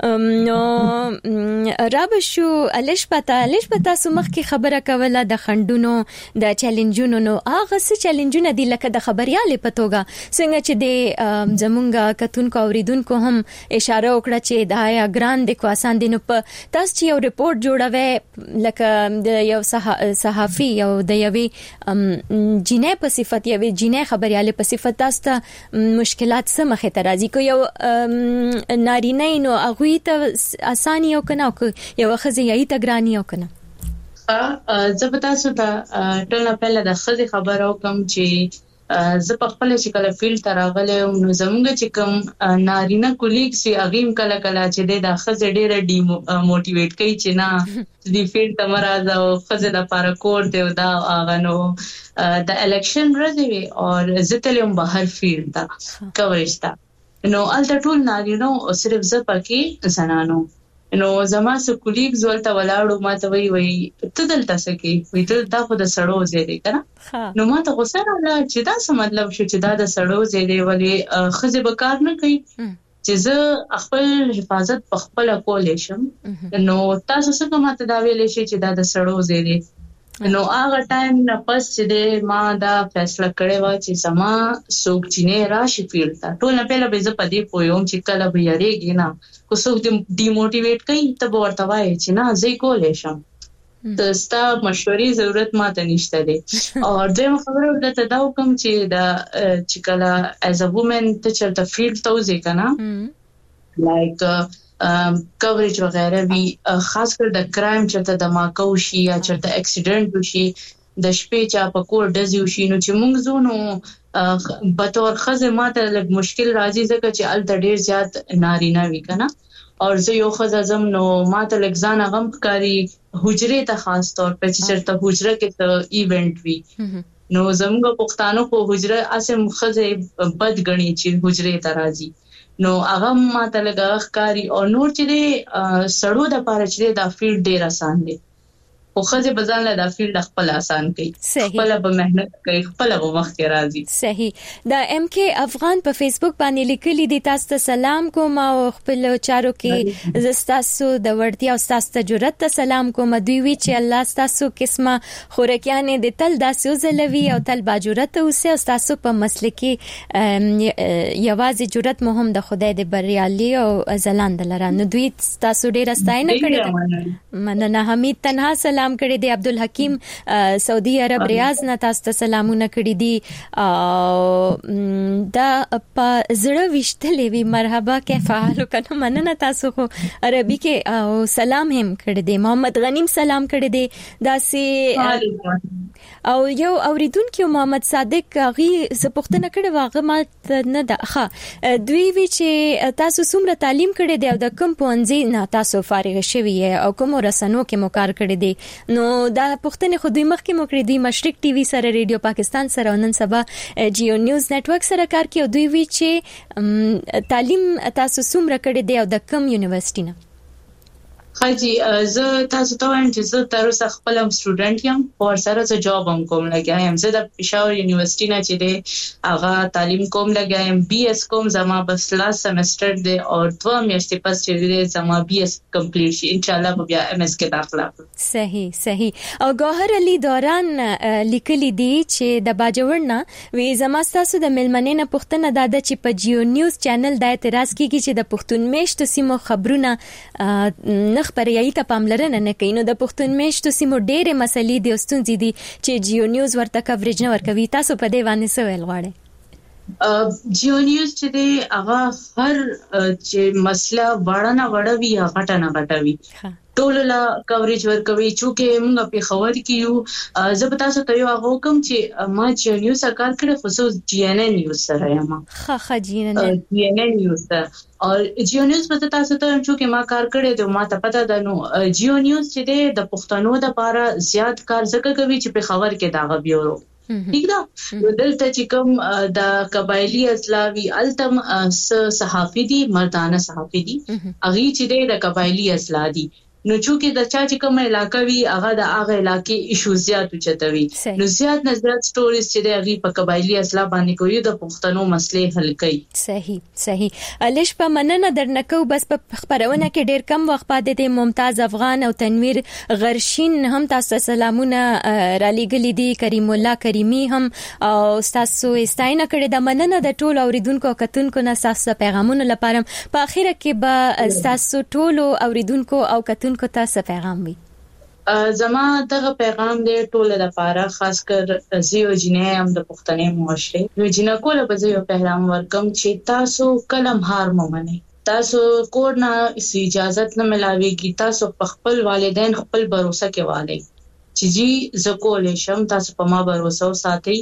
نو راب شو الش پتا سو مخکې خبره کوله د خندونو د چیلنجونو. نو هغه څه چیلنجونه دي لکه د خبريالې پتوګه څنګه چې د زمونږه کتونکو اوریدونکو هم اشاره وکړه چې دا یا ګران د کو آسان دي. نو په تاسو چې یو ریپورت جوړوي لکه د یو صحافي یو د یوې جنې په صفت یوې جنې خبرياله په صفت تاسو ته مشکلات څه مخه ته راځي؟ کو یو نارینه نو هغه ته اساني او کنه یو خزي یې ته ګرانی او کنه زه تاسو ته ټول پهله د خزي خبرو کوم چې زه په خپل چې کله فیلډ ته راغلم نو زموږ چې کوم نارینه کولیګ سي اغیم کله چې د خزه ډیره ډی موټیویټ کوي چې نه د فیلډ ته مرزه او خزه د لپاره کور دی او دا هغه نو د الیکشن ورځې او زه تلم بهر فیلډ ته کوریج ته نو الته ټول نارینه او صرف زه پکې زنانو. نو زما سو کولیګز ولته ولاړو ماته وی ته دلته سکی وی ته دا خو د سړو زیری کنه. نو ماته غوسه راغله چې دا څه مطلب شو چې دا د سړو زیری ولی خزه به کار نه کوي چې زه خپل حفاظت په خپل کولې شم. نو تاسو څنګه ماته دا ویلې شي چې دا د سړو زیری. نو هغه ټایم نه پس چې ما دا فیصله کړې و چې سما سوق چینه راشي فیلډ ته ټول نه پهله به زه پدې پویم چې کله به یریږي نه کو څوک ډی موټیویټ کوي ته ورته وایي چې نه زه کولې شم. د ستا مشورې ضرورت ماته نشته دی. او دغه خبره ورته دا کوم چې دا چې کله ایز ا وومن ته چرته فیلډ ته وځي کنه لایک کوریج وغیرہ وی خاص کر د کرایم چرته د ماکو شي یا چرته اکسیډنټ وشي د شپې چا په کور دزي وشي نو چې موږ زونو به تور خزه ماته لږ مشکل راځي ځکه چې ال د ډیر زیات نارینه وی کنه او زه یو خزه زم نو ماته لږ ځان غم کاری حجره ته خاص طور په چې چرته حجره کې ته ایونت وی نو زموږ پښتانه په حجره اسه خزه بد غني چې حجره ته راځي. نو هغه ماته لګا ښکاری او نور چې سړو د پاره چې دا فیلډ ډیر آسان دی خو خزه بزان له دا فیلډ خپل آسان کوي خپل به مهنت کوي خپل به وخت راځي. صحیح. دا ام کې افغان په فیسبوک باندې لیکلي دي تاسو ته سلام کوم او خپل چارو کې زستاسو د ورتیا او تاسو ته جرأت ته سلام کوم. دوی وی چې الله تاسو قسمه خورکیانه د تل داسې زلوي او تل با جرأت اوسه تاسو په مسله کې یوازې جرأت مهم د خدای د بریالي او زلاند لره. نو دوی تاسو ډیر استاینه کړی مننه. حمید تنها سلام کړی دی. عبدالحکیم سعودي عرب ریاض نه تاسو ته سلامونه کړی دي. دا په زړه وشتلې وی مرحبا کیف حالو کنه مننه تاسو خو عربي کې او سلام هم کړی دی. محمد غنیم سلام کړی دی. دا سي او یو اوریدونکو محمد صادق غي زپختنه کړي واغه ما نه ده دوی وی چې تاسو څومره تعلیم کړی دی او د کوم پونځي نه تاسو فارغ شوی او کوم رسنو کې مو کار کړی دی نو دا پښتنې خو دوی مخکې موکړي دوی مشرق ټي وي سره ریډیو پاکستان سره نن سبا جیو نیوز نتورک سره کار کوي او دوی وی چې تعلیم تاسو څومره کړی دی او د کوم یونیورسيټي نه؟ خاجي زه تاسو ته وایم چې زه تر اوسه خپل سټوډنټ یم او سره زه جاب هم کوم لګیا یم. زه د پېښور یونیورسيټي نه چې دی هغه تعلیم کوم لګیا یم. بي اس کوم زما بس لاس سمستر دی او 2 میاشتې پس چې دی زما بي اس کمپلیټ شي ان شاء الله بیا ام اس کې داخله کوم. صحیح. او ګوهر علي دوران لیکلي دي چې د باجوړنا وی زما تاسو د ملمنې نه پښتنه داده چې په جیو نیوز چینل د اعتراض کیږي چې د پښتون میشتو سیمو خبرونه خبريایي ته پاملرنه نه کوي. نو د پښتون میشتو سیمو ډېرې مسلې دي او ستونزې دي چې جیو نیوز ورته کوریج نه ورکوي. تاسو په دې باندې څه ویل غواړئ؟ جیو نیوز چې دی هغه هر چې مسله وړه وي یا غټه نه غټه وي ټول لا کوریج ورکوي. چې موږ په خبر کې یو زه به تاسو ته یو حکم چې ما جیو نیوز کار کړی خصوص جی ان ان نیوز سره یم. جی ان ان نیوز او جیو نیوز په تاسو ته چې ما کار کړی دی ما ته پته ده. نو جیو نیوز چې دی د پښتنو د لپاره زیات کار زکه کوي چې په خبر کې داغه بیورو ٹھیک ده. دلته چې کوم د قبایلی اسلاوی التم صحافي دي مردانه صحافي دي اغي چې دی د قبایلی اسلا دي. نو چې د چا چې کوم علاقې وی هغه د هغه علاقې ایشو زیات چتوي. نو زیات نظرات سټوریز چې د هغه په قبایلی اسلا باندې کوي د پښتنو مسلې حل کوي. صحیح. الیش په مننه درنکو بس په خبرونه کې ډیر کم وخت پاتې دی. ممتاز افغان او تنویر غرشین هم تاسو سلامونه را لېګلې دي. کریم الله کریمی هم او تاسو استاینه کړې د مننه د ټولو اوریدونکو او کتونکو نه تاسو پیغامونه لپاره. په اخیره کې به تاسو ټولو اوریدونکو او کتونکو کو تاسو پیغام وي؟ زما دغه پیغام دی ټول لپاره خاص کر زیو جنې هم د پښتنې معاشره یو جنا کوله به زیو پیغام ورکم چې تاسو کلم هار ممنه. تاسو کور نه اجازه نه ملاويږي. تاسو په خپل والدین خپل باور کې والي چې جی زکول شم تاسو په ما باور ساتي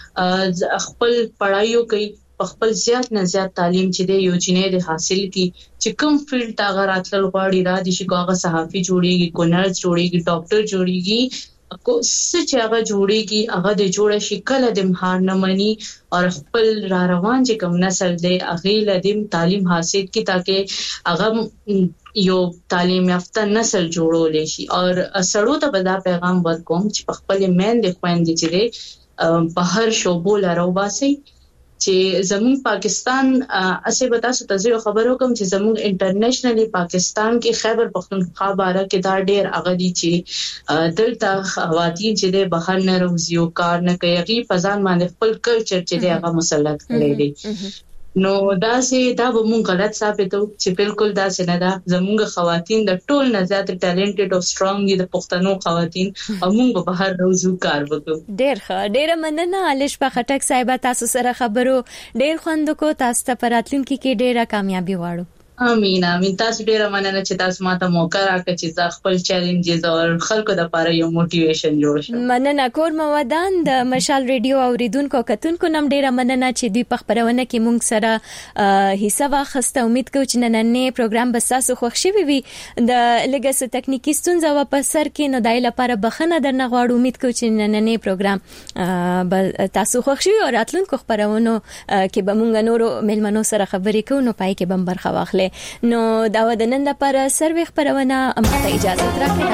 خپل پڑھایو کوي خپل زیات نه زیات تعلیم چې دی یو جنې د حاصل کی چې کوم فیلډ تا غراتل غواړي را دي شي کوغه صحافي جوړيږي کو نرس جوړيږي ډاکټر جوړيږي کو څه چې هغه جوړيږي هغه د جوړ شي کله د مهار نه مني او خپل را روان چې کوم نسل دی هغه لدیم تعلیم حاصل کی تاکي هغه یو تعلیم یافته نسل جوړول شي. او سړو ته به دا پیغام ورکوم چې خپل مین د خويندې چې بهر شوبو لارو باسي چې زمون پاکستان اسه بتا سو تاسو خبرو کوم چې زمون انټرنیشنلی پاکستان کې خیبر پختونخوا باره کې دا ډېر اغدي چې دلته خواتین چې د بهر نه روزيو کار نه کوي پزان باندې خپل کلچر چې دغه مسلط کړی دی. نو دا به مونږ غلط ثابتو چې بالکل دا څنګه دا زمونږ خواتین د ټول نه زیات ټالنټډ او سترونګ دي د پښتنو خواتین او مونږ به هر روزو کار وکړو. ډېر مننه الیش په خټک صاحب تاسو سره خبرو ډېر خوند کو. تاسو ته پراتلونکو کې ډېره کامیابی غواړو. امين. تاسو ډیره مننه چې تاسو ماته موقع راکړه چې زه خپل چیلنجز او خلکو د لپاره یو موټیویشن جوړ شم. مننه کور مودان د مشال ریډیو اوریدونکو کتونکو نم ډیره مننه چې دوی په خبرونه کې مونږ سره حصہ واخسته. امید کوم چې نننې پروګرام به تاسو خوښ شي وي. د لګس ټکنیکی ستونزه و په سر کې نو دای لپاره بخنه درنه غواړو. امید کوم چې نننې پروګرام تاسو خوښ شي او راتلونکو خبرونو کې به مونږ نورو ملمنو سره خبرې کوو نو پای کې بم برخه واخلې. نو دا د نن لپاره سروي خبرونه امته اجازه راکړئ.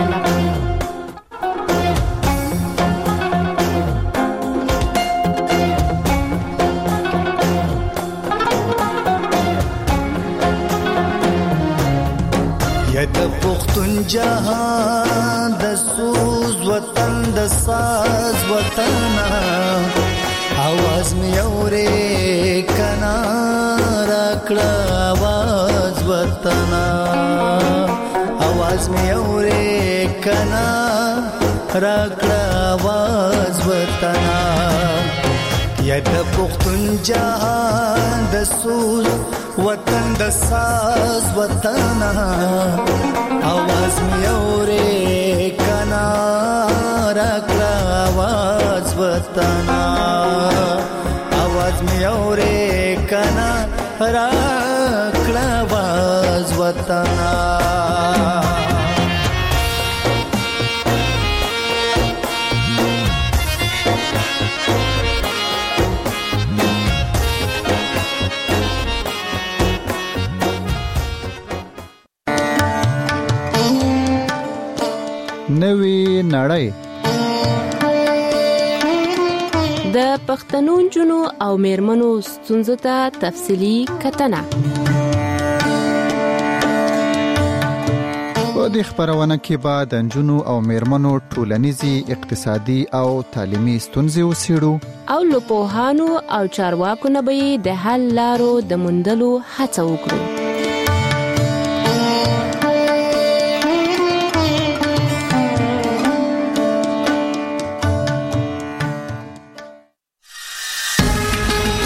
یا د پختون جهان د سوز وطن د ساز وطن आवाज می اورې کنا راکړه आवाज وطن आवाज می اورې کنا راکړه आवाज وطن یا د پختون جهان د سوز وطن د ساز وطن आवाज می اورې کنا راکړه आवाज وطن आवाज می اورې کنا راکړه आवाज وطن نوې نړۍ د پښتنو جنو او میرمنو ستونزو ته تفصیلی کتنه. په دې خبرونه کې به د جنو او میرمنو ټولنیزي، اقتصادي او تعلیمي ستونزې وڅېړو او له پوهانو او چارواکو نه به د حل لارو د موندلو هڅه وکړو.